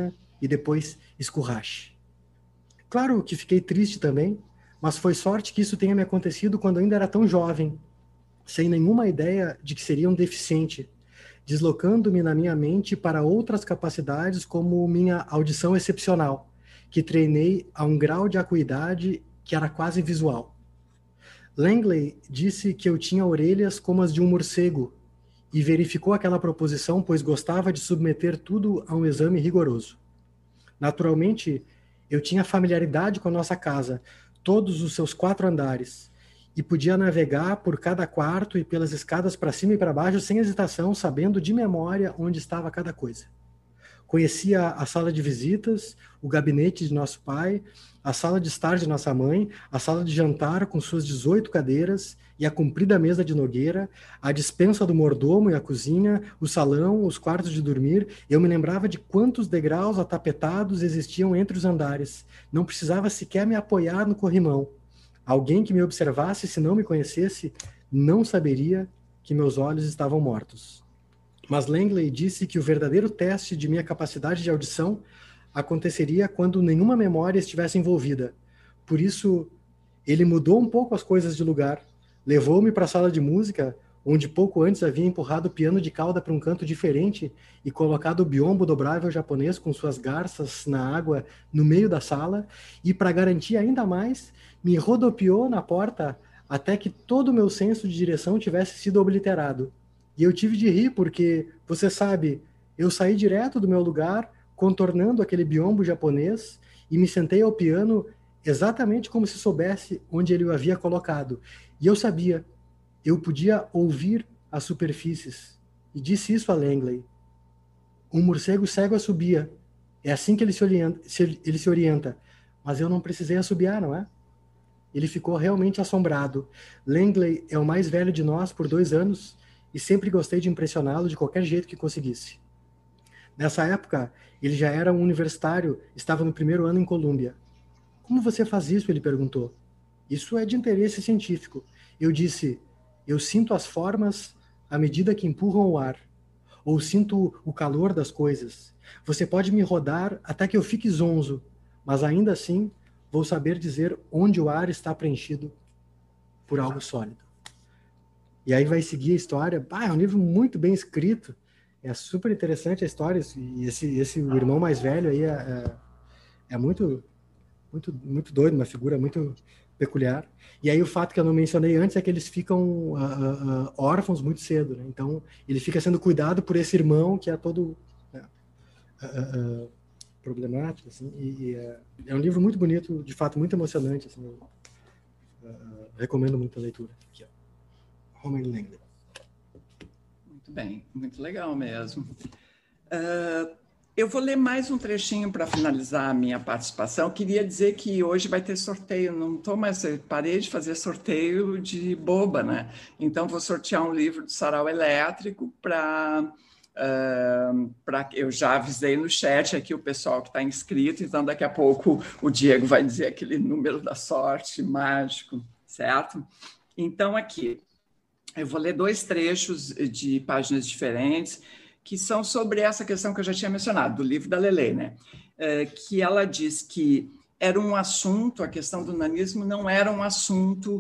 e depois escurrache. Claro que fiquei triste também, mas foi sorte que isso tenha me acontecido quando ainda era tão jovem, sem nenhuma ideia de que seria um deficiente, deslocando-me na minha mente para outras capacidades como minha audição excepcional, que treinei a um grau de acuidade que era quase visual. Langley disse que eu tinha orelhas como as de um morcego e verificou aquela proposição, pois gostava de submeter tudo a um exame rigoroso. Naturalmente, eu tinha familiaridade com a nossa casa, todos os seus 4 andares, e podia navegar por cada quarto e pelas escadas para cima e para baixo sem hesitação, sabendo de memória onde estava cada coisa. Conhecia a sala de visitas, o gabinete de nosso pai, a sala de estar de nossa mãe, a sala de jantar com suas 18 cadeiras e a comprida mesa de nogueira, a despensa do mordomo e a cozinha, o salão, os quartos de dormir. Eu me lembrava de quantos degraus atapetados existiam entre os andares. Não precisava sequer me apoiar no corrimão. Alguém que me observasse, se não me conhecesse, não saberia que meus olhos estavam mortos. Mas Langley disse que o verdadeiro teste de minha capacidade de audição aconteceria quando nenhuma memória estivesse envolvida. Por isso, ele mudou um pouco as coisas de lugar, levou-me para a sala de música, onde pouco antes havia empurrado o piano de cauda para um canto diferente e colocado o biombo dobrável japonês com suas garças na água no meio da sala, e para garantir ainda mais, me rodopiou na porta até que todo o meu senso de direção tivesse sido obliterado. E eu tive de rir porque, você sabe, eu saí direto do meu lugar, contornando aquele biombo japonês, e me sentei ao piano exatamente como se soubesse onde ele o havia colocado. E eu sabia, eu podia ouvir as superfícies. E disse isso a Langley. Um morcego cego assobia. É assim que ele se orienta. Mas eu não precisei assobiar, não é? Ele ficou realmente assombrado. Langley é o mais velho de nós por 2 anos e sempre gostei de impressioná-lo de qualquer jeito que conseguisse. Nessa época, ele já era um universitário, estava no 1º ano em Colômbia. Como você faz isso? Ele perguntou. Isso é de interesse científico. Eu disse, eu sinto as formas à medida que empurram o ar, ou sinto o calor das coisas. Você pode me rodar até que eu fique zonzo, mas ainda assim vou saber dizer onde o ar está preenchido por algo sólido. E aí vai seguir a história. É um livro muito bem escrito, é super interessante a história, e esse o irmão mais velho aí é muito, muito, muito doido, uma figura muito peculiar. E aí o fato que eu não mencionei antes é que eles ficam órfãos muito cedo, né? Então ele fica sendo cuidado por esse irmão que é todo problemático, assim, e é um livro muito bonito, de fato muito emocionante, assim, recomendo muito a leitura. Aqui, ó. Homer Langley. Muito bem, muito legal mesmo. Eu vou ler mais um trechinho para finalizar a minha participação. Queria dizer que hoje vai ter sorteio, não estou mais, parei de fazer sorteio de boba, né? Então vou sortear um livro do Sarau Elétrico para eu já avisei no chat aqui o pessoal que está inscrito, então daqui a pouco o Diego vai dizer aquele número da sorte mágico, certo? Então aqui, eu vou ler 2 trechos de páginas diferentes, que são sobre essa questão que eu já tinha mencionado, do livro da Lelê, né? Que ela diz que era um assunto, a questão do nanismo não era um assunto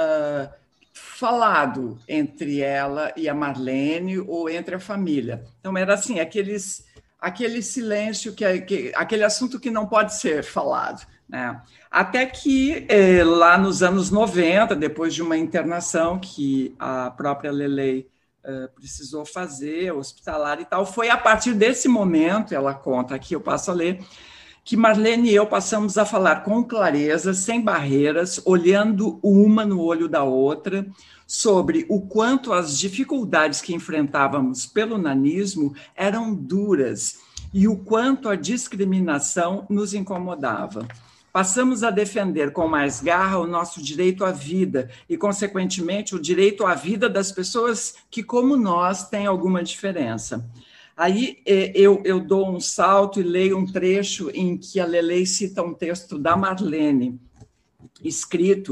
falado entre ela e a Marlene ou entre a família. Então, era assim, aquele silêncio, aquele assunto que não pode ser falado, né? Até que, lá nos anos 90, depois de uma internação que a própria Lelê precisou fazer, hospitalar e tal, foi a partir desse momento, ela conta aqui, eu passo a ler, que Marlene e eu passamos a falar com clareza, sem barreiras, olhando uma no olho da outra, sobre o quanto as dificuldades que enfrentávamos pelo nanismo eram duras e o quanto a discriminação nos incomodava. Passamos a defender com mais garra o nosso direito à vida e, consequentemente, o direito à vida das pessoas que, como nós, têm alguma diferença. Aí eu dou um salto e leio um trecho em que a Lelê cita um texto da Marlene, escrito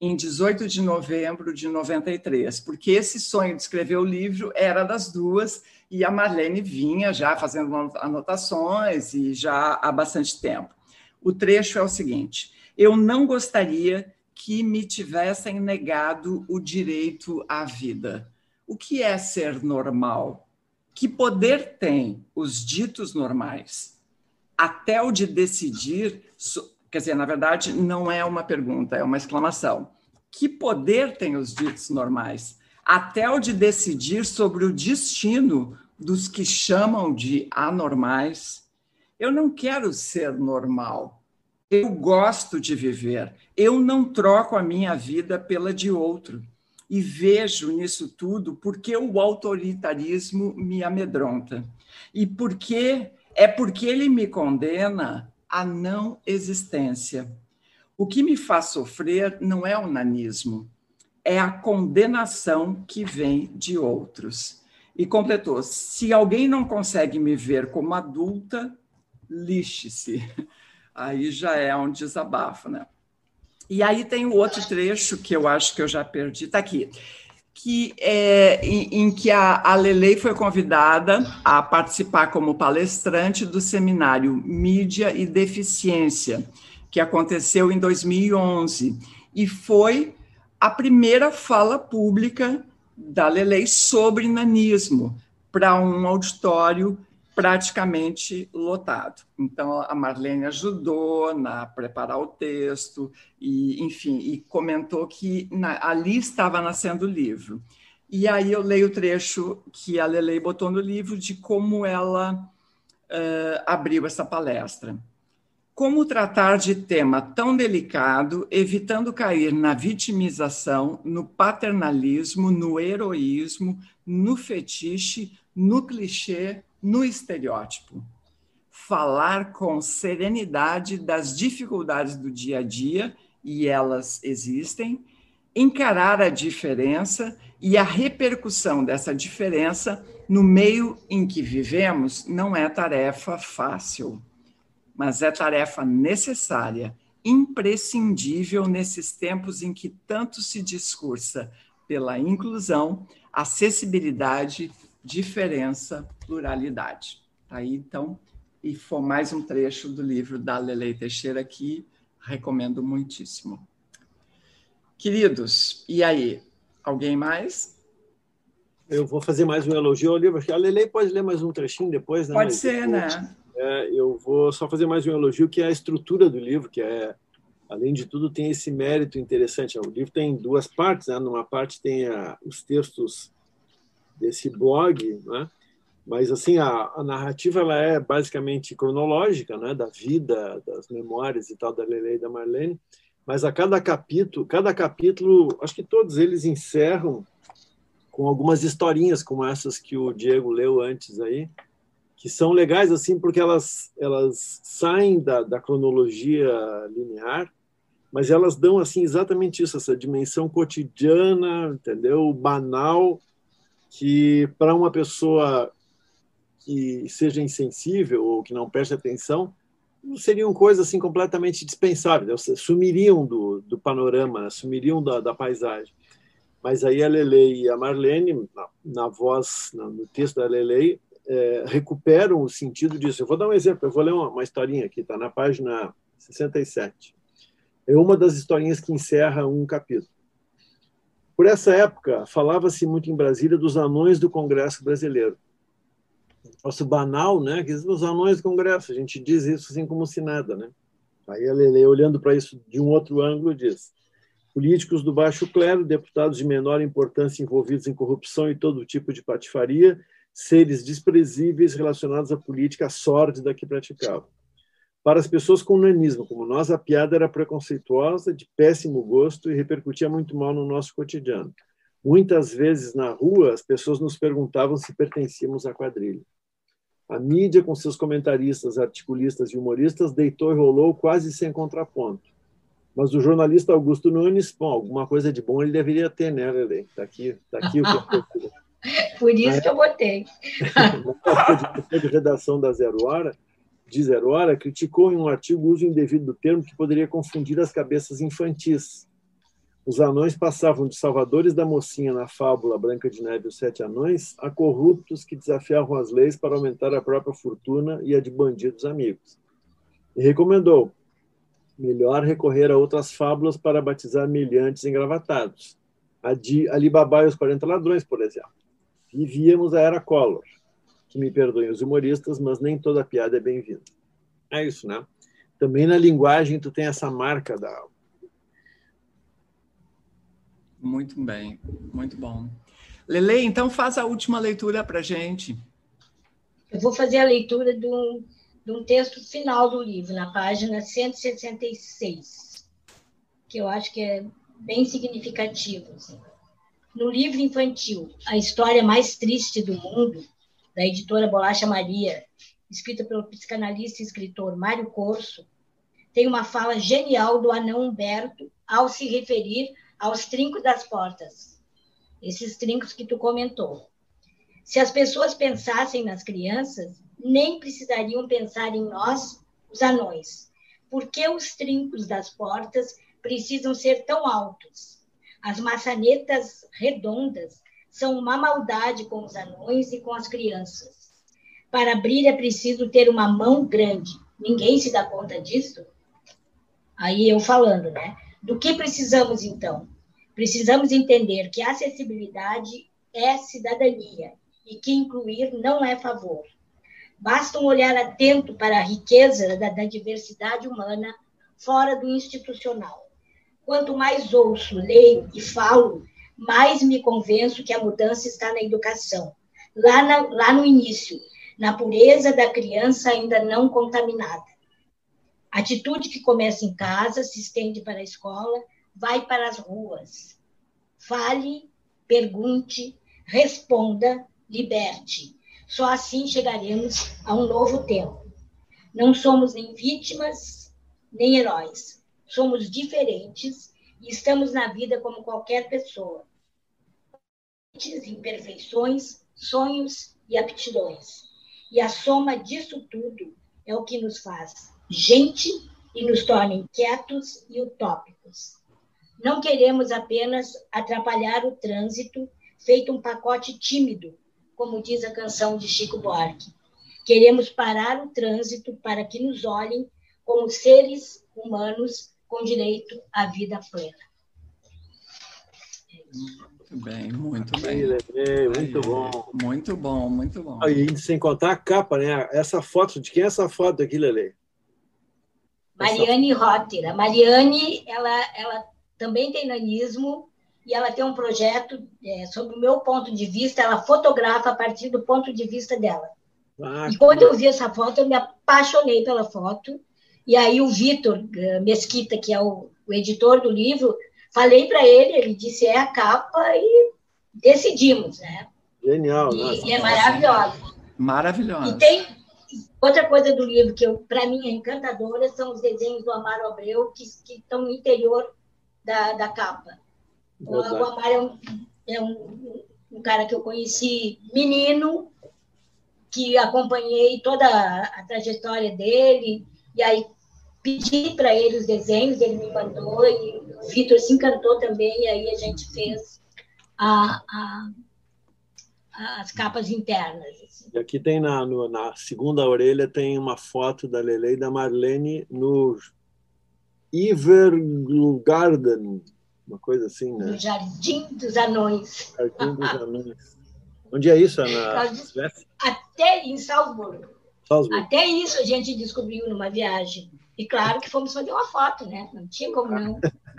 em 18 de novembro de 93, porque esse sonho de escrever o livro era das duas, e a Marlene vinha já fazendo anotações e já há bastante tempo. O trecho é o seguinte: eu não gostaria que me tivessem negado o direito à vida. O que é ser normal? Que poder têm os ditos normais? Até o de decidir... Quer dizer, na verdade, não é uma pergunta, é uma exclamação. Que poder têm os ditos normais? Até o de decidir sobre o destino dos que chamam de anormais? Eu não quero ser normal. Eu gosto de viver. Eu não troco a minha vida pela de outro. E vejo nisso tudo porque o autoritarismo me amedronta. E porque ele me condena à não existência. O que me faz sofrer não é o nanismo, é a condenação que vem de outros. E completou: se alguém não consegue me ver como adulta, lixe-se. Aí já é um desabafo, né? E aí tem o outro trecho que eu acho que eu já perdi, está aqui, em que a Lelei foi convidada a participar como palestrante do seminário Mídia e Deficiência, que aconteceu em 2011, e foi a primeira fala pública da Lelei sobre nanismo, para um auditório praticamente lotado. Então, a Marlene ajudou a preparar o texto, e, enfim, e comentou que ali estava nascendo o livro. E aí eu leio o trecho que a Lelei botou no livro de como ela abriu essa palestra. Como tratar de tema tão delicado, evitando cair na vitimização, no paternalismo, no heroísmo, no fetiche, no clichê, no estereótipo. Falar com serenidade das dificuldades do dia a dia, e elas existem, encarar a diferença e a repercussão dessa diferença no meio em que vivemos não é tarefa fácil, mas é tarefa necessária, imprescindível nesses tempos em que tanto se discursa pela inclusão, acessibilidade, diferença, pluralidade. Aí, então, e foi mais um trecho do livro da Lelei Teixeira que recomendo muitíssimo. Queridos, e aí? Alguém mais? Eu vou fazer mais um elogio ao livro. A Lelei pode ler mais um trechinho depois, né? Pode ser, né? Eu vou só fazer mais um elogio, que é a estrutura do livro, que além de tudo, tem esse mérito interessante. O livro tem duas partes, né? Numa parte tem os textos desse blog, né? Mas assim a narrativa ela é basicamente cronológica, né? Da vida, das memórias e tal da Lelei e da Marlene. Mas a cada capítulo, acho que todos eles encerram com algumas historinhas como essas que o Diego leu antes aí, que são legais assim porque elas saem da cronologia linear, mas elas dão assim exatamente isso, essa dimensão cotidiana, entendeu? Banal, que para uma pessoa que seja insensível ou que não preste atenção, seriam coisas assim completamente dispensáveis, sumiriam do panorama, sumiriam da paisagem. Mas aí a Lelei e a Marlene, na voz, no texto da Lelei, recuperam o sentido disso. Eu vou dar um exemplo, eu vou ler uma historinha aqui, está na página 67. É uma das historinhas que encerra um capítulo. Por essa época, falava-se muito em Brasília dos anões do Congresso Brasileiro. Nosso banal, né? Que os anões do Congresso, a gente diz isso assim como se nada, né? Aí a Lelei, olhando para isso de um outro ângulo, diz: políticos do baixo clero, deputados de menor importância envolvidos em corrupção e todo tipo de patifaria, seres desprezíveis relacionados à política sórdida que praticavam. Para as pessoas com nanismo, como nós, a piada era preconceituosa, de péssimo gosto e repercutia muito mal no nosso cotidiano. Muitas vezes, na rua, as pessoas nos perguntavam se pertencíamos à quadrilha. A mídia, com seus comentaristas, articulistas e humoristas, deitou e rolou quase sem contraponto. Mas o jornalista Augusto Nunes, bom, alguma coisa de bom ele deveria ter, né, Lelei? Está aqui o que eu Por isso que eu botei. Na de redação da Zero Hora, criticou em um artigo o uso indevido do termo que poderia confundir as cabeças infantis. Os anões passavam de salvadores da mocinha na fábula Branca de Neve e os Sete Anões a corruptos que desafiavam as leis para aumentar a própria fortuna e a de bandidos amigos. E recomendou: melhor recorrer a outras fábulas para batizar meliantes engravatados. A de Ali Babá e os 40 Ladrões, por exemplo. Vivíamos a Era Collor. Que me perdoem os humoristas, mas nem toda piada é bem-vinda. É isso, né? Também na linguagem tu tem essa marca da... Muito bem, muito bom. Lele, então faz a última leitura para a gente. Eu vou fazer a leitura de um texto final do livro, na página 166, que eu acho que é bem significativo. Assim. No livro infantil A História Mais Triste do Mundo, da editora Bolacha Maria, escrita pelo psicanalista e escritor Mário Corso, tem uma fala genial do anão Humberto ao se referir aos trincos das portas. Esses trincos que tu comentou. Se as pessoas pensassem nas crianças, nem precisariam pensar em nós, os anões. Por que os trincos das portas precisam ser tão altos? As maçanetas redondas são uma maldade com os anões e com as crianças. Para abrir é preciso ter uma mão grande. Ninguém se dá conta disso? Aí eu falando, né? Do que precisamos, então? Precisamos entender que acessibilidade é cidadania e que incluir não é favor. Basta um olhar atento para a riqueza da diversidade humana fora do institucional. Quanto mais ouço, leio e falo, mais me convenço que a mudança está na educação, lá no início, na pureza da criança ainda não contaminada. Atitude que começa em casa, se estende para a escola, vai para as ruas. Fale, pergunte, responda, liberte. Só assim chegaremos a um novo tempo. Não somos nem vítimas, nem heróis. Somos diferentes e estamos na vida como qualquer pessoa. Imperfeições, sonhos e aptidões. E a soma disso tudo é o que nos faz gente e nos torna inquietos e utópicos. Não queremos apenas atrapalhar o trânsito, feito um pacote tímido, como diz a canção de Chico Buarque. Queremos parar o trânsito para que nos olhem como seres humanos com direito à vida plena. Muito bem, muito bem. Muito bom. Muito bom, muito bom. E sem contar a capa, né? Essa foto, de quem é essa foto aqui, Lele? Mariane Rotter. A Mariane, ela também tem nanismo e ela tem um projeto, sob o meu ponto de vista, ela fotografa a partir do ponto de vista dela. E quando eu vi essa foto, eu me apaixonei pela foto. E aí o Vitor Mesquita, que é o editor do livro, falei para ele disse, é a capa e decidimos, né? Genial. E é maravilhosa. Maravilhosa. E tem outra coisa do livro que, para mim, é encantadora, são os desenhos do Amaro Abreu, que estão no interior da capa. O Amaro é um cara que eu conheci menino, que acompanhei toda a trajetória dele, e aí pedi para ele os desenhos, ele me mandou, e o Vitor se encantou também, e aí a gente fez as capas internas. Assim. E aqui tem na segunda orelha tem uma foto da Lele e da Marlene no Ivergarden, uma coisa assim, né? No Jardim dos Anões. Jardim dos Anões. Onde é isso? Na Suécia? Até em Salzburgo. Salzburgo. Até isso a gente descobriu numa viagem. E claro que fomos fazer uma foto, né? Não tinha como não.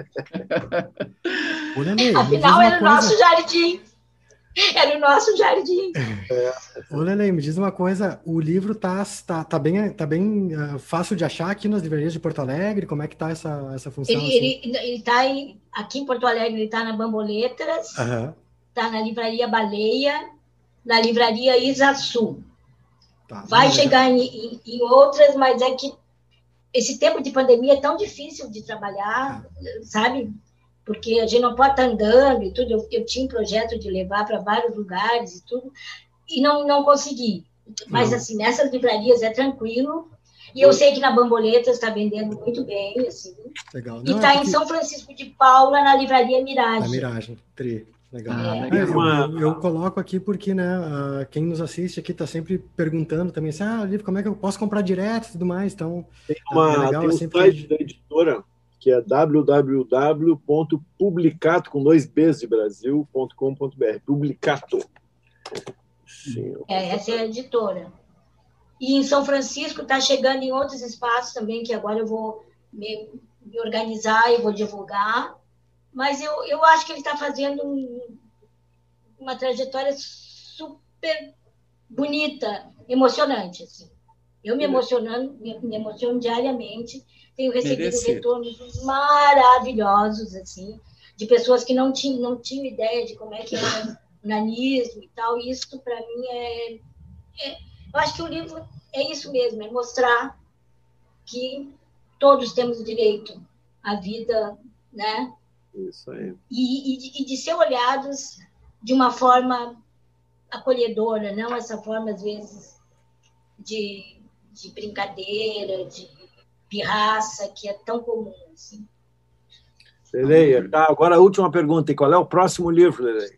Afinal, era o nosso jardim. Era o nosso jardim. Ô, Lele, me diz uma coisa, o livro tá bem fácil de achar aqui nas livrarias de Porto Alegre? Como é que tá essa função? Ele tá aqui em Porto Alegre, ele tá na Bamboletras, tá na Livraria Baleia, na Livraria Isaçu. Tá, vai chegar em outras, mas é que esse tempo de pandemia é tão difícil de trabalhar, sabe? Porque a gente não pode estar andando e tudo. Eu tinha um projeto de levar para vários lugares e tudo, e não consegui. Mas, assim, nessas livrarias é tranquilo. E eu sei que na Bamboletas está vendendo muito bem, assim. Legal. E está em São Francisco de Paula, na livraria Mirage. Na Mirage, legal. Eu coloco aqui porque, né, quem nos assiste aqui está sempre perguntando também assim, livro, como é que eu posso comprar direto e tudo mais, então... Tem um site da editora, que é www.publicato, com 2 Bs de Brasil.com.br, Publicato. Sim. Essa é a editora. E em São Francisco está chegando em outros espaços também, que agora eu vou me organizar e vou divulgar. Mas eu acho que ele está fazendo uma trajetória super bonita, emocionante. Assim. Eu me emociono diariamente. Tenho recebido retornos maravilhosos, assim, de pessoas que não tinham ideia de como é que era o nanismo e tal. E isso, para mim, eu acho que o livro é isso mesmo, é mostrar que todos temos direito à vida, né? Isso aí. E de ser olhados de uma forma acolhedora, não essa forma, às vezes, de brincadeira, de pirraça, que é tão comum, assim. Leleia, tá, agora a última pergunta, e qual é o próximo livro, Leleia?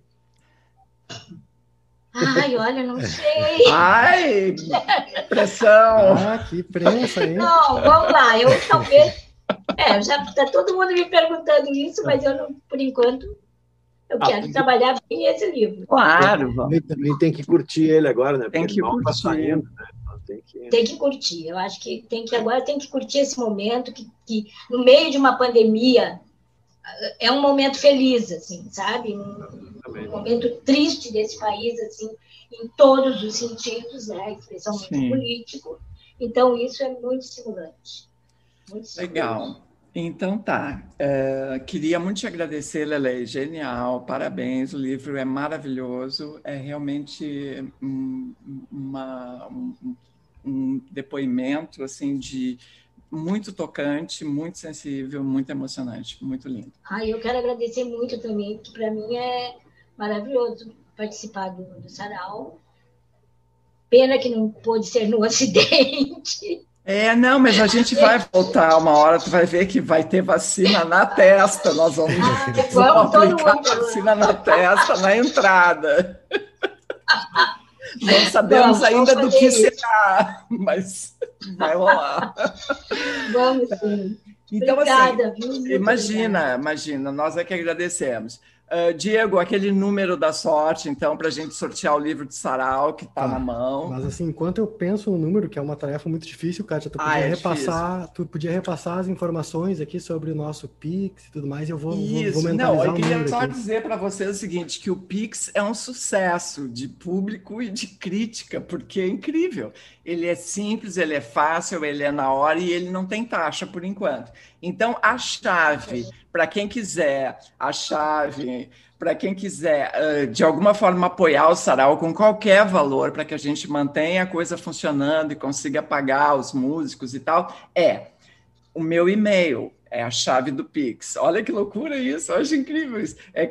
Ai, olha, não sei. Ai, pressão. Que prensa, hein? Não, vamos lá, eu talvez... já está todo mundo me perguntando isso, mas eu não, por enquanto, eu quero trabalhar bem esse livro. Claro. Também tem que curtir ele agora, né? Tem que curtir. Saindo, né? Tem que curtir. Eu acho que agora tem que curtir esse momento que no meio de uma pandemia é um momento feliz, assim, sabe? Um momento triste desse país, assim, em todos os sentidos, né? Especialmente político. Então, isso é muito estimulante. Legal. Então tá. Queria muito te agradecer, Lele. Genial, parabéns. O livro é maravilhoso. É realmente um depoimento assim muito tocante, muito sensível, muito emocionante, muito lindo. Eu quero agradecer muito também, que para mim é maravilhoso participar do Sarau. Pena que não pôde ser no Ocidente. Não, mas a gente vai voltar uma hora, tu vai ver que vai ter vacina na testa, nós vamos aplicar vacina na testa, na entrada. Não sabemos ainda do que será, mas vai rolar. Vamos sim. Então, obrigada, assim, imagina, nós é que agradecemos. Diego, aquele número da sorte, então, para a gente sortear o livro de Sarau, que está na mão. Mas, assim, enquanto eu penso no número, que é uma tarefa muito difícil, Kátia, tu podia repassar as informações aqui sobre o nosso Pix e tudo mais, e eu vou mentalizar Não, eu queria número só aqui. dizer para vocês o seguinte, que o Pix é um sucesso de público e de crítica, porque é incrível. Ele é simples, ele é fácil, ele é na hora e ele não tem taxa por enquanto. Então, a chave, para quem quiser, de alguma forma apoiar o Sarau com qualquer valor, para que a gente mantenha a coisa funcionando e consiga pagar os músicos e tal, o meu e-mail, é a chave do Pix. Olha que loucura isso, eu acho incrível isso. É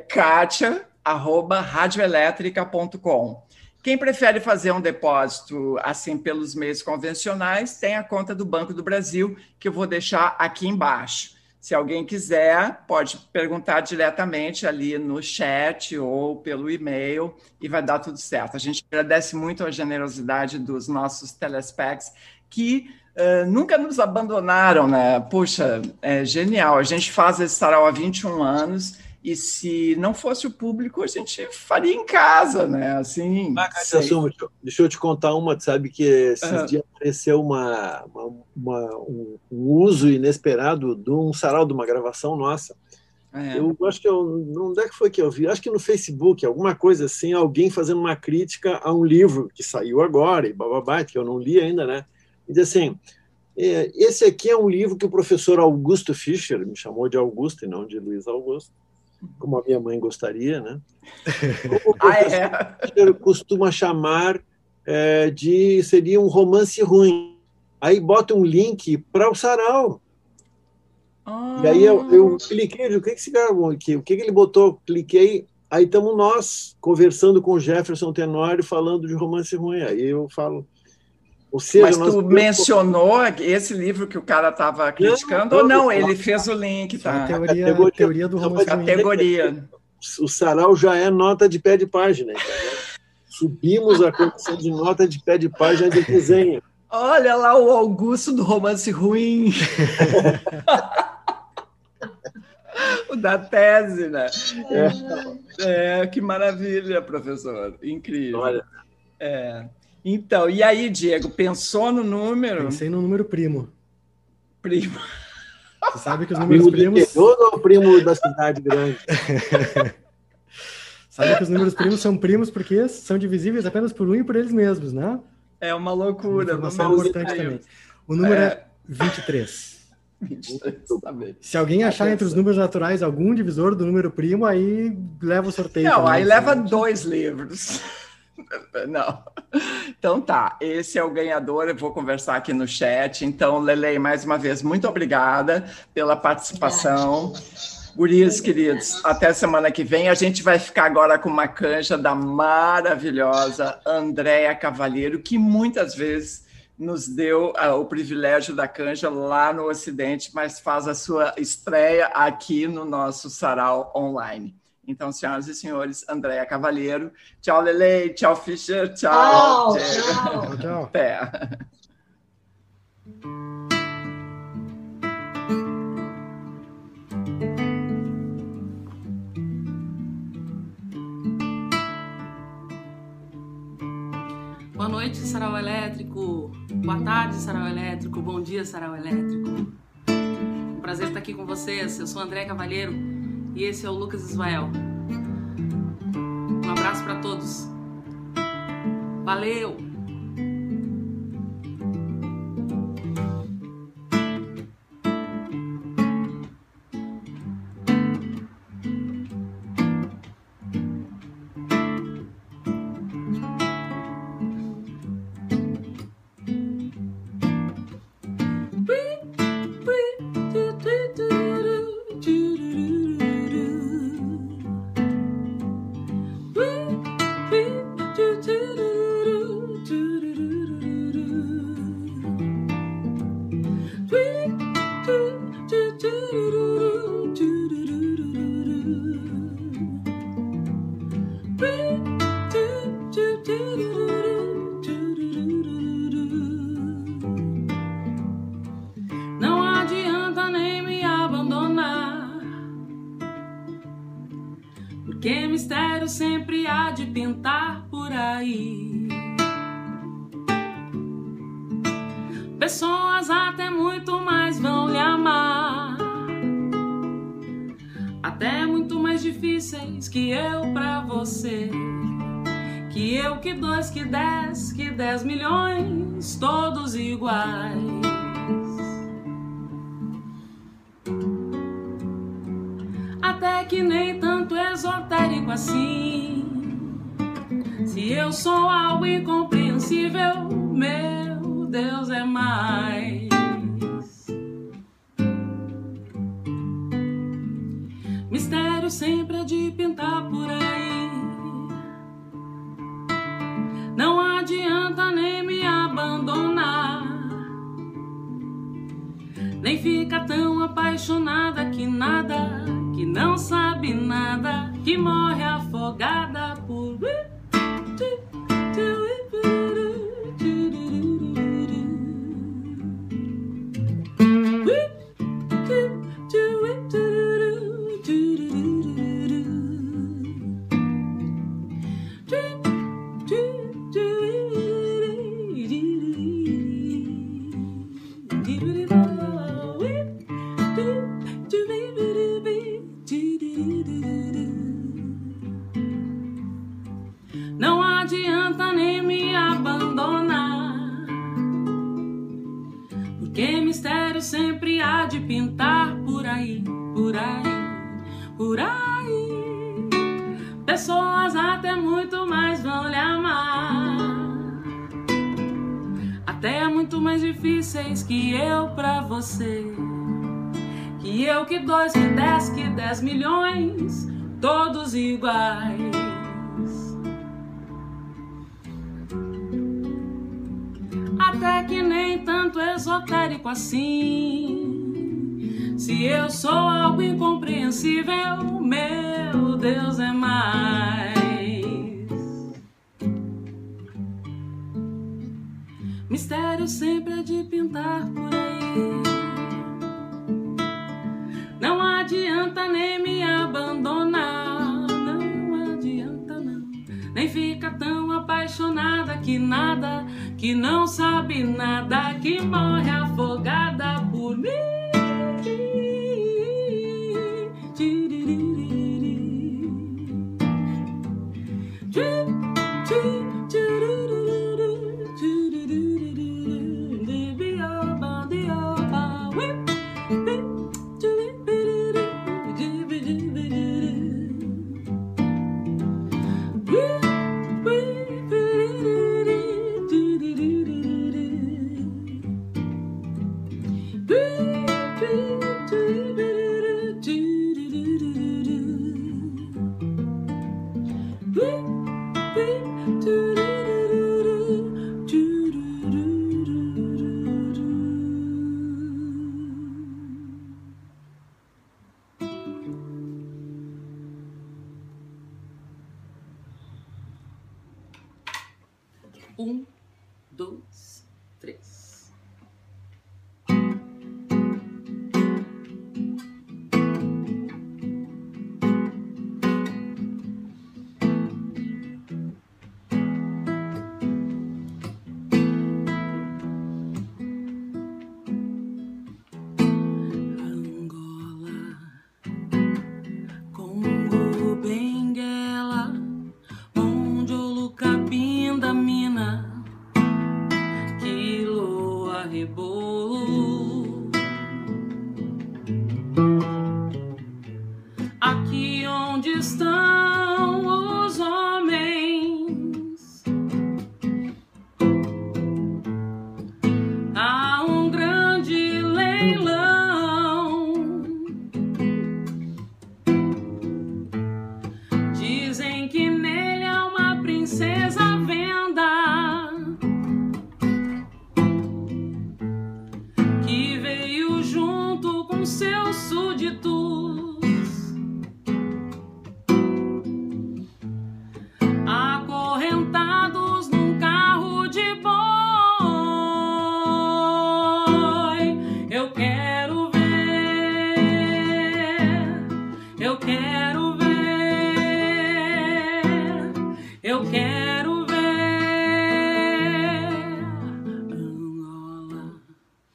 katia@radioelétrica.com. Quem prefere fazer um depósito assim pelos meios convencionais, tem a conta do Banco do Brasil, que eu vou deixar aqui embaixo. Se alguém quiser, pode perguntar diretamente ali no chat ou pelo e-mail e vai dar tudo certo. A gente agradece muito a generosidade dos nossos telespecs que nunca nos abandonaram, né? Puxa, é genial. A gente faz esse sarau há 21 anos e se não fosse o público, a gente faria em casa, né? Assim, deixa eu te contar uma, sabe que esses dias apareceu um uso inesperado de um sarau, de uma gravação nossa. Eu acho que onde é que foi que eu vi? Acho que no Facebook, alguma coisa assim, alguém fazendo uma crítica a um livro que saiu agora, e bababá, que eu não li ainda, né? E diz assim, esse aqui é um livro que o professor Augusto Fischer, me chamou de Augusto e não de Luiz Augusto, como a minha mãe gostaria, né? O professor costuma chamar seria um romance ruim. Aí bota um link para o sarau. E aí eu cliquei, o que esse cara, o que ele botou? Cliquei, aí estamos nós conversando com o Jefferson Tenório falando de romance ruim. Aí eu falo, Ou seja, mas tu mencionou esse livro que o cara estava criticando, ou não? Ele fez o link, tá? A teoria do romance ruim. Categoria. O sarau já é nota de pé de página, entendeu? Subimos a condição de nota de pé de página de desenho. Olha lá o Augusto do romance ruim. O da tese, né? Que maravilha, professor. Incrível. Olha. Então, e aí, Diego, pensou no número? Pensei no número primo. Primo. Você sabe que os números primos... Ou o primo da cidade grande? Sabe que os números primos são primos porque são divisíveis apenas por um e por eles mesmos, né? É uma loucura. Uma informação importante também. O número é 23. 23, também. Se alguém achar entre os números naturais algum divisor do número primo, aí leva o sorteio. Não, também, aí leva 2 livros. Não. Então tá, esse é o ganhador, eu vou conversar aqui no chat. Então, Lelei, mais uma vez, muito obrigada pela participação. Gurias, queridos, até semana que vem. A gente vai ficar agora com uma canja da maravilhosa Andréa Cavalheiro, que muitas vezes nos deu o privilégio da canja lá no Ocidente, mas faz a sua estreia aqui no nosso sarau online. Então, senhoras e senhores, Andréa Cavalheiro. Tchau, Lelei. Tchau, Fischer. Tchau. Tchau. Até. Boa noite, Sarau Elétrico. Boa tarde, Sarau Elétrico. Bom dia, Sarau Elétrico. Um prazer estar aqui com vocês. Eu sou Andréa Cavalheiro e esse é o Lucas Ismael. Um abraço para todos. Valeu! Que mistério sempre há de pintar por aí. Pessoas até muito mais vão lhe amar, até muito mais difíceis que eu pra você. Que eu, que dois, que 10 milhões, todos iguais. Até que nem tanto esotérico assim. Se eu sou algo incompreensível, meu Deus é mais. Mistério sempre é de pintar por aí. Não adianta nem me abandonar, nem fica tão apaixonada que nada, que não sabe nada, que morre afogada por... Não adianta nem me abandonar, porque mistério sempre há de pintar por aí, por aí, por aí. Pessoas até muito mais vão lhe amar, até muito mais difíceis que eu pra você. Que eu, que dois, que 10 milhões, todos iguais. até que nem tanto esotérico assim. Se eu sou algo incompreensível, meu Deus é mais. Mistério sempre é de pintar por aí. Não adianta nem me abandonar, não adianta não. Nem fica tão apaixonada que nada, que não sabe nada, que morre afogada por mim. Um, dois, três. Angola, Congo, Benguela, Mondiolo, Cabinda, Mina, Quiloa, Rebolo. Aqui onde estão os homens, há um grande leilão. Dizem que nele há uma princesa à venda, que veio junto com seus súditos, acorrentados num carro de boi. Eu quero ver, eu quero ver, eu quero ver. Angola,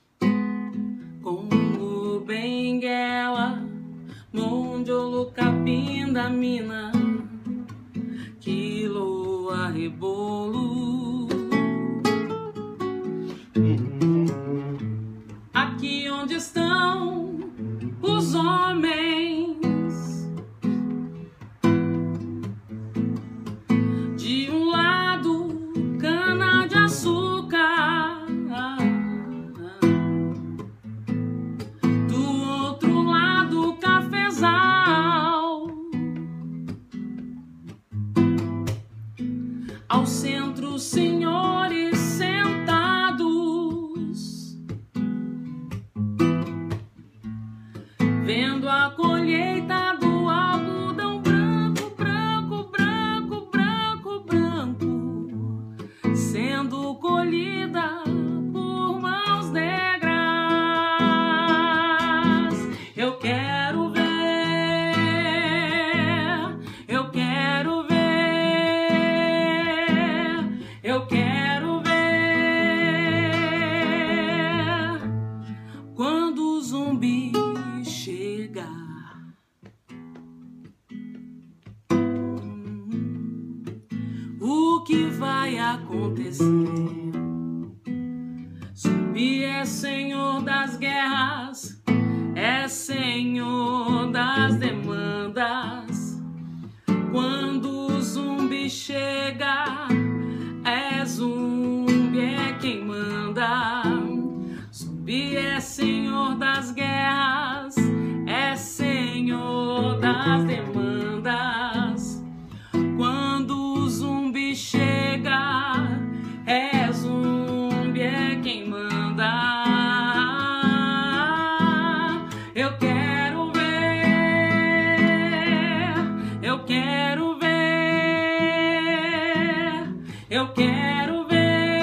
Congo, Benguela, Mondiolo, Cabinda, Mina, Quiloa, Rebolo. Aqui onde estão os homens, de um lado cana de açúcar, do outro lado cafezal, ao centro senhores sentados, vendo a colheita do algodão branco, branco, branco, branco, branco, sendo colhida por mãos negras. Eu quero ver, eu quero ver, eu quero ver. Quando o zumbi chegar, o que vai acontecer? Zumbi é senhor das guerras, é senhor das demandas. Quando o zumbi chega, zumbi é quem manda. Zumbi é senhor das guerras, é senhor das demandas. Quando o zumbi chega, zumbi é Eu quero ver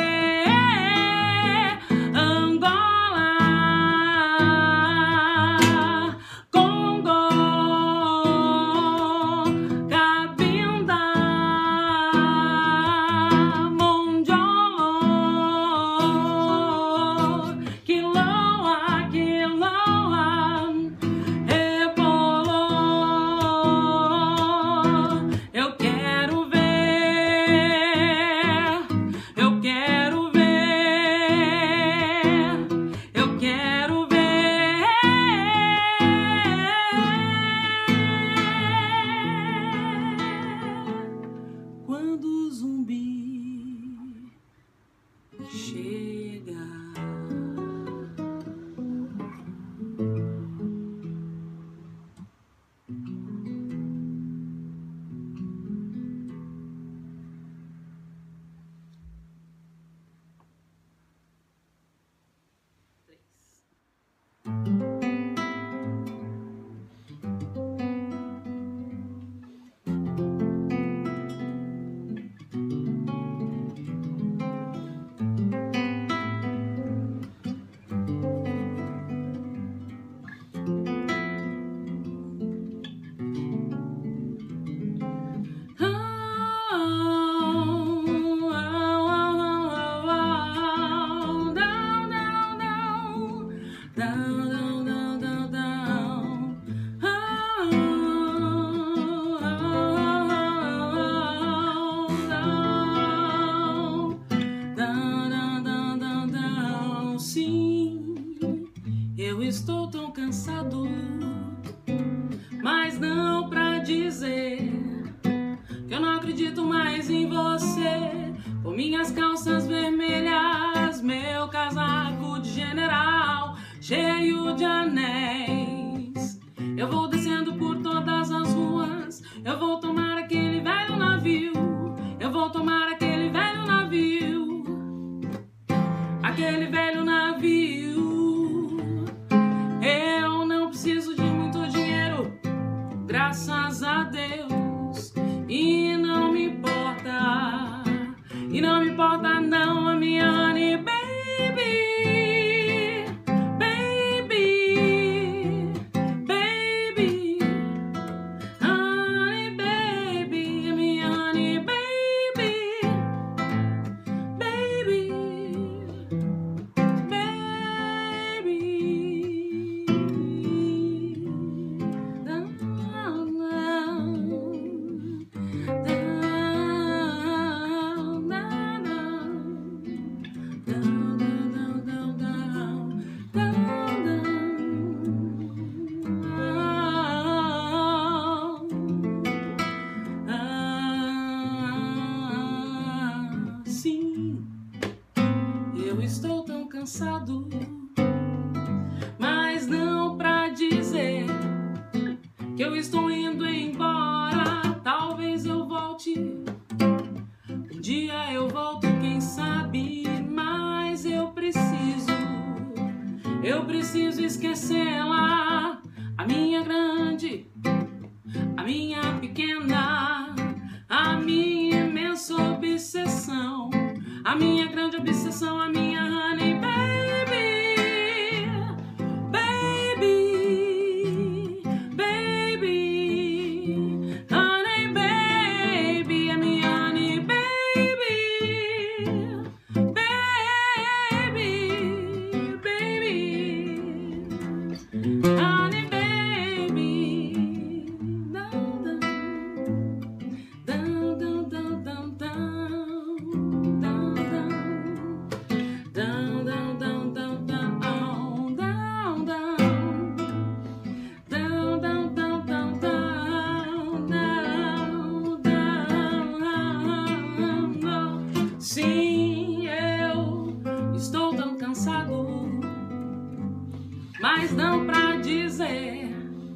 mas não pra dizer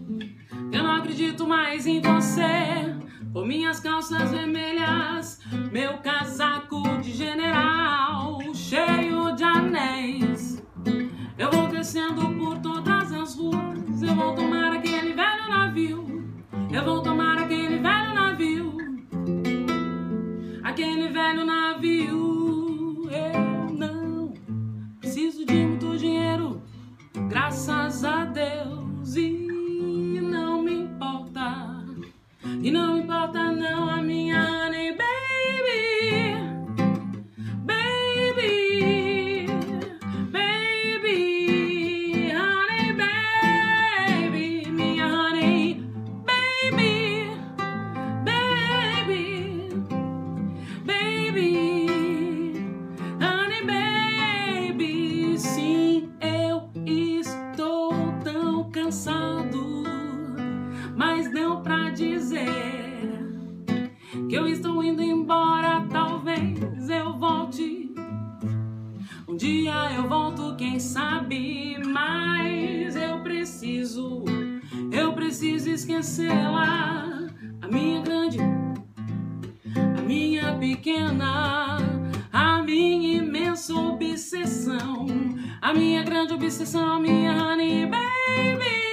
que eu não acredito mais em você. Por minhas calças vermelhas, meu casaco de general cheio de anéis, eu vou descendo por todas as ruas, eu vou tomar aquele velho navio, eu vou tomar aquele velho navio, aquele naquele velho navio. Eu não preciso de muito dinheiro, graças a Deus, e não me importa, não, a minha honey baby, baby, baby, honey baby, minha honey baby, baby, baby, honey baby. Sim, eu estou tão cansado, mas não pra dizer que eu estou indo embora. Talvez eu volte, um dia eu volto, quem sabe, mas eu preciso esquecê-la, a minha grande, a minha pequena, a minha imensa obsessão, a minha grande obsessão, a minha honey baby.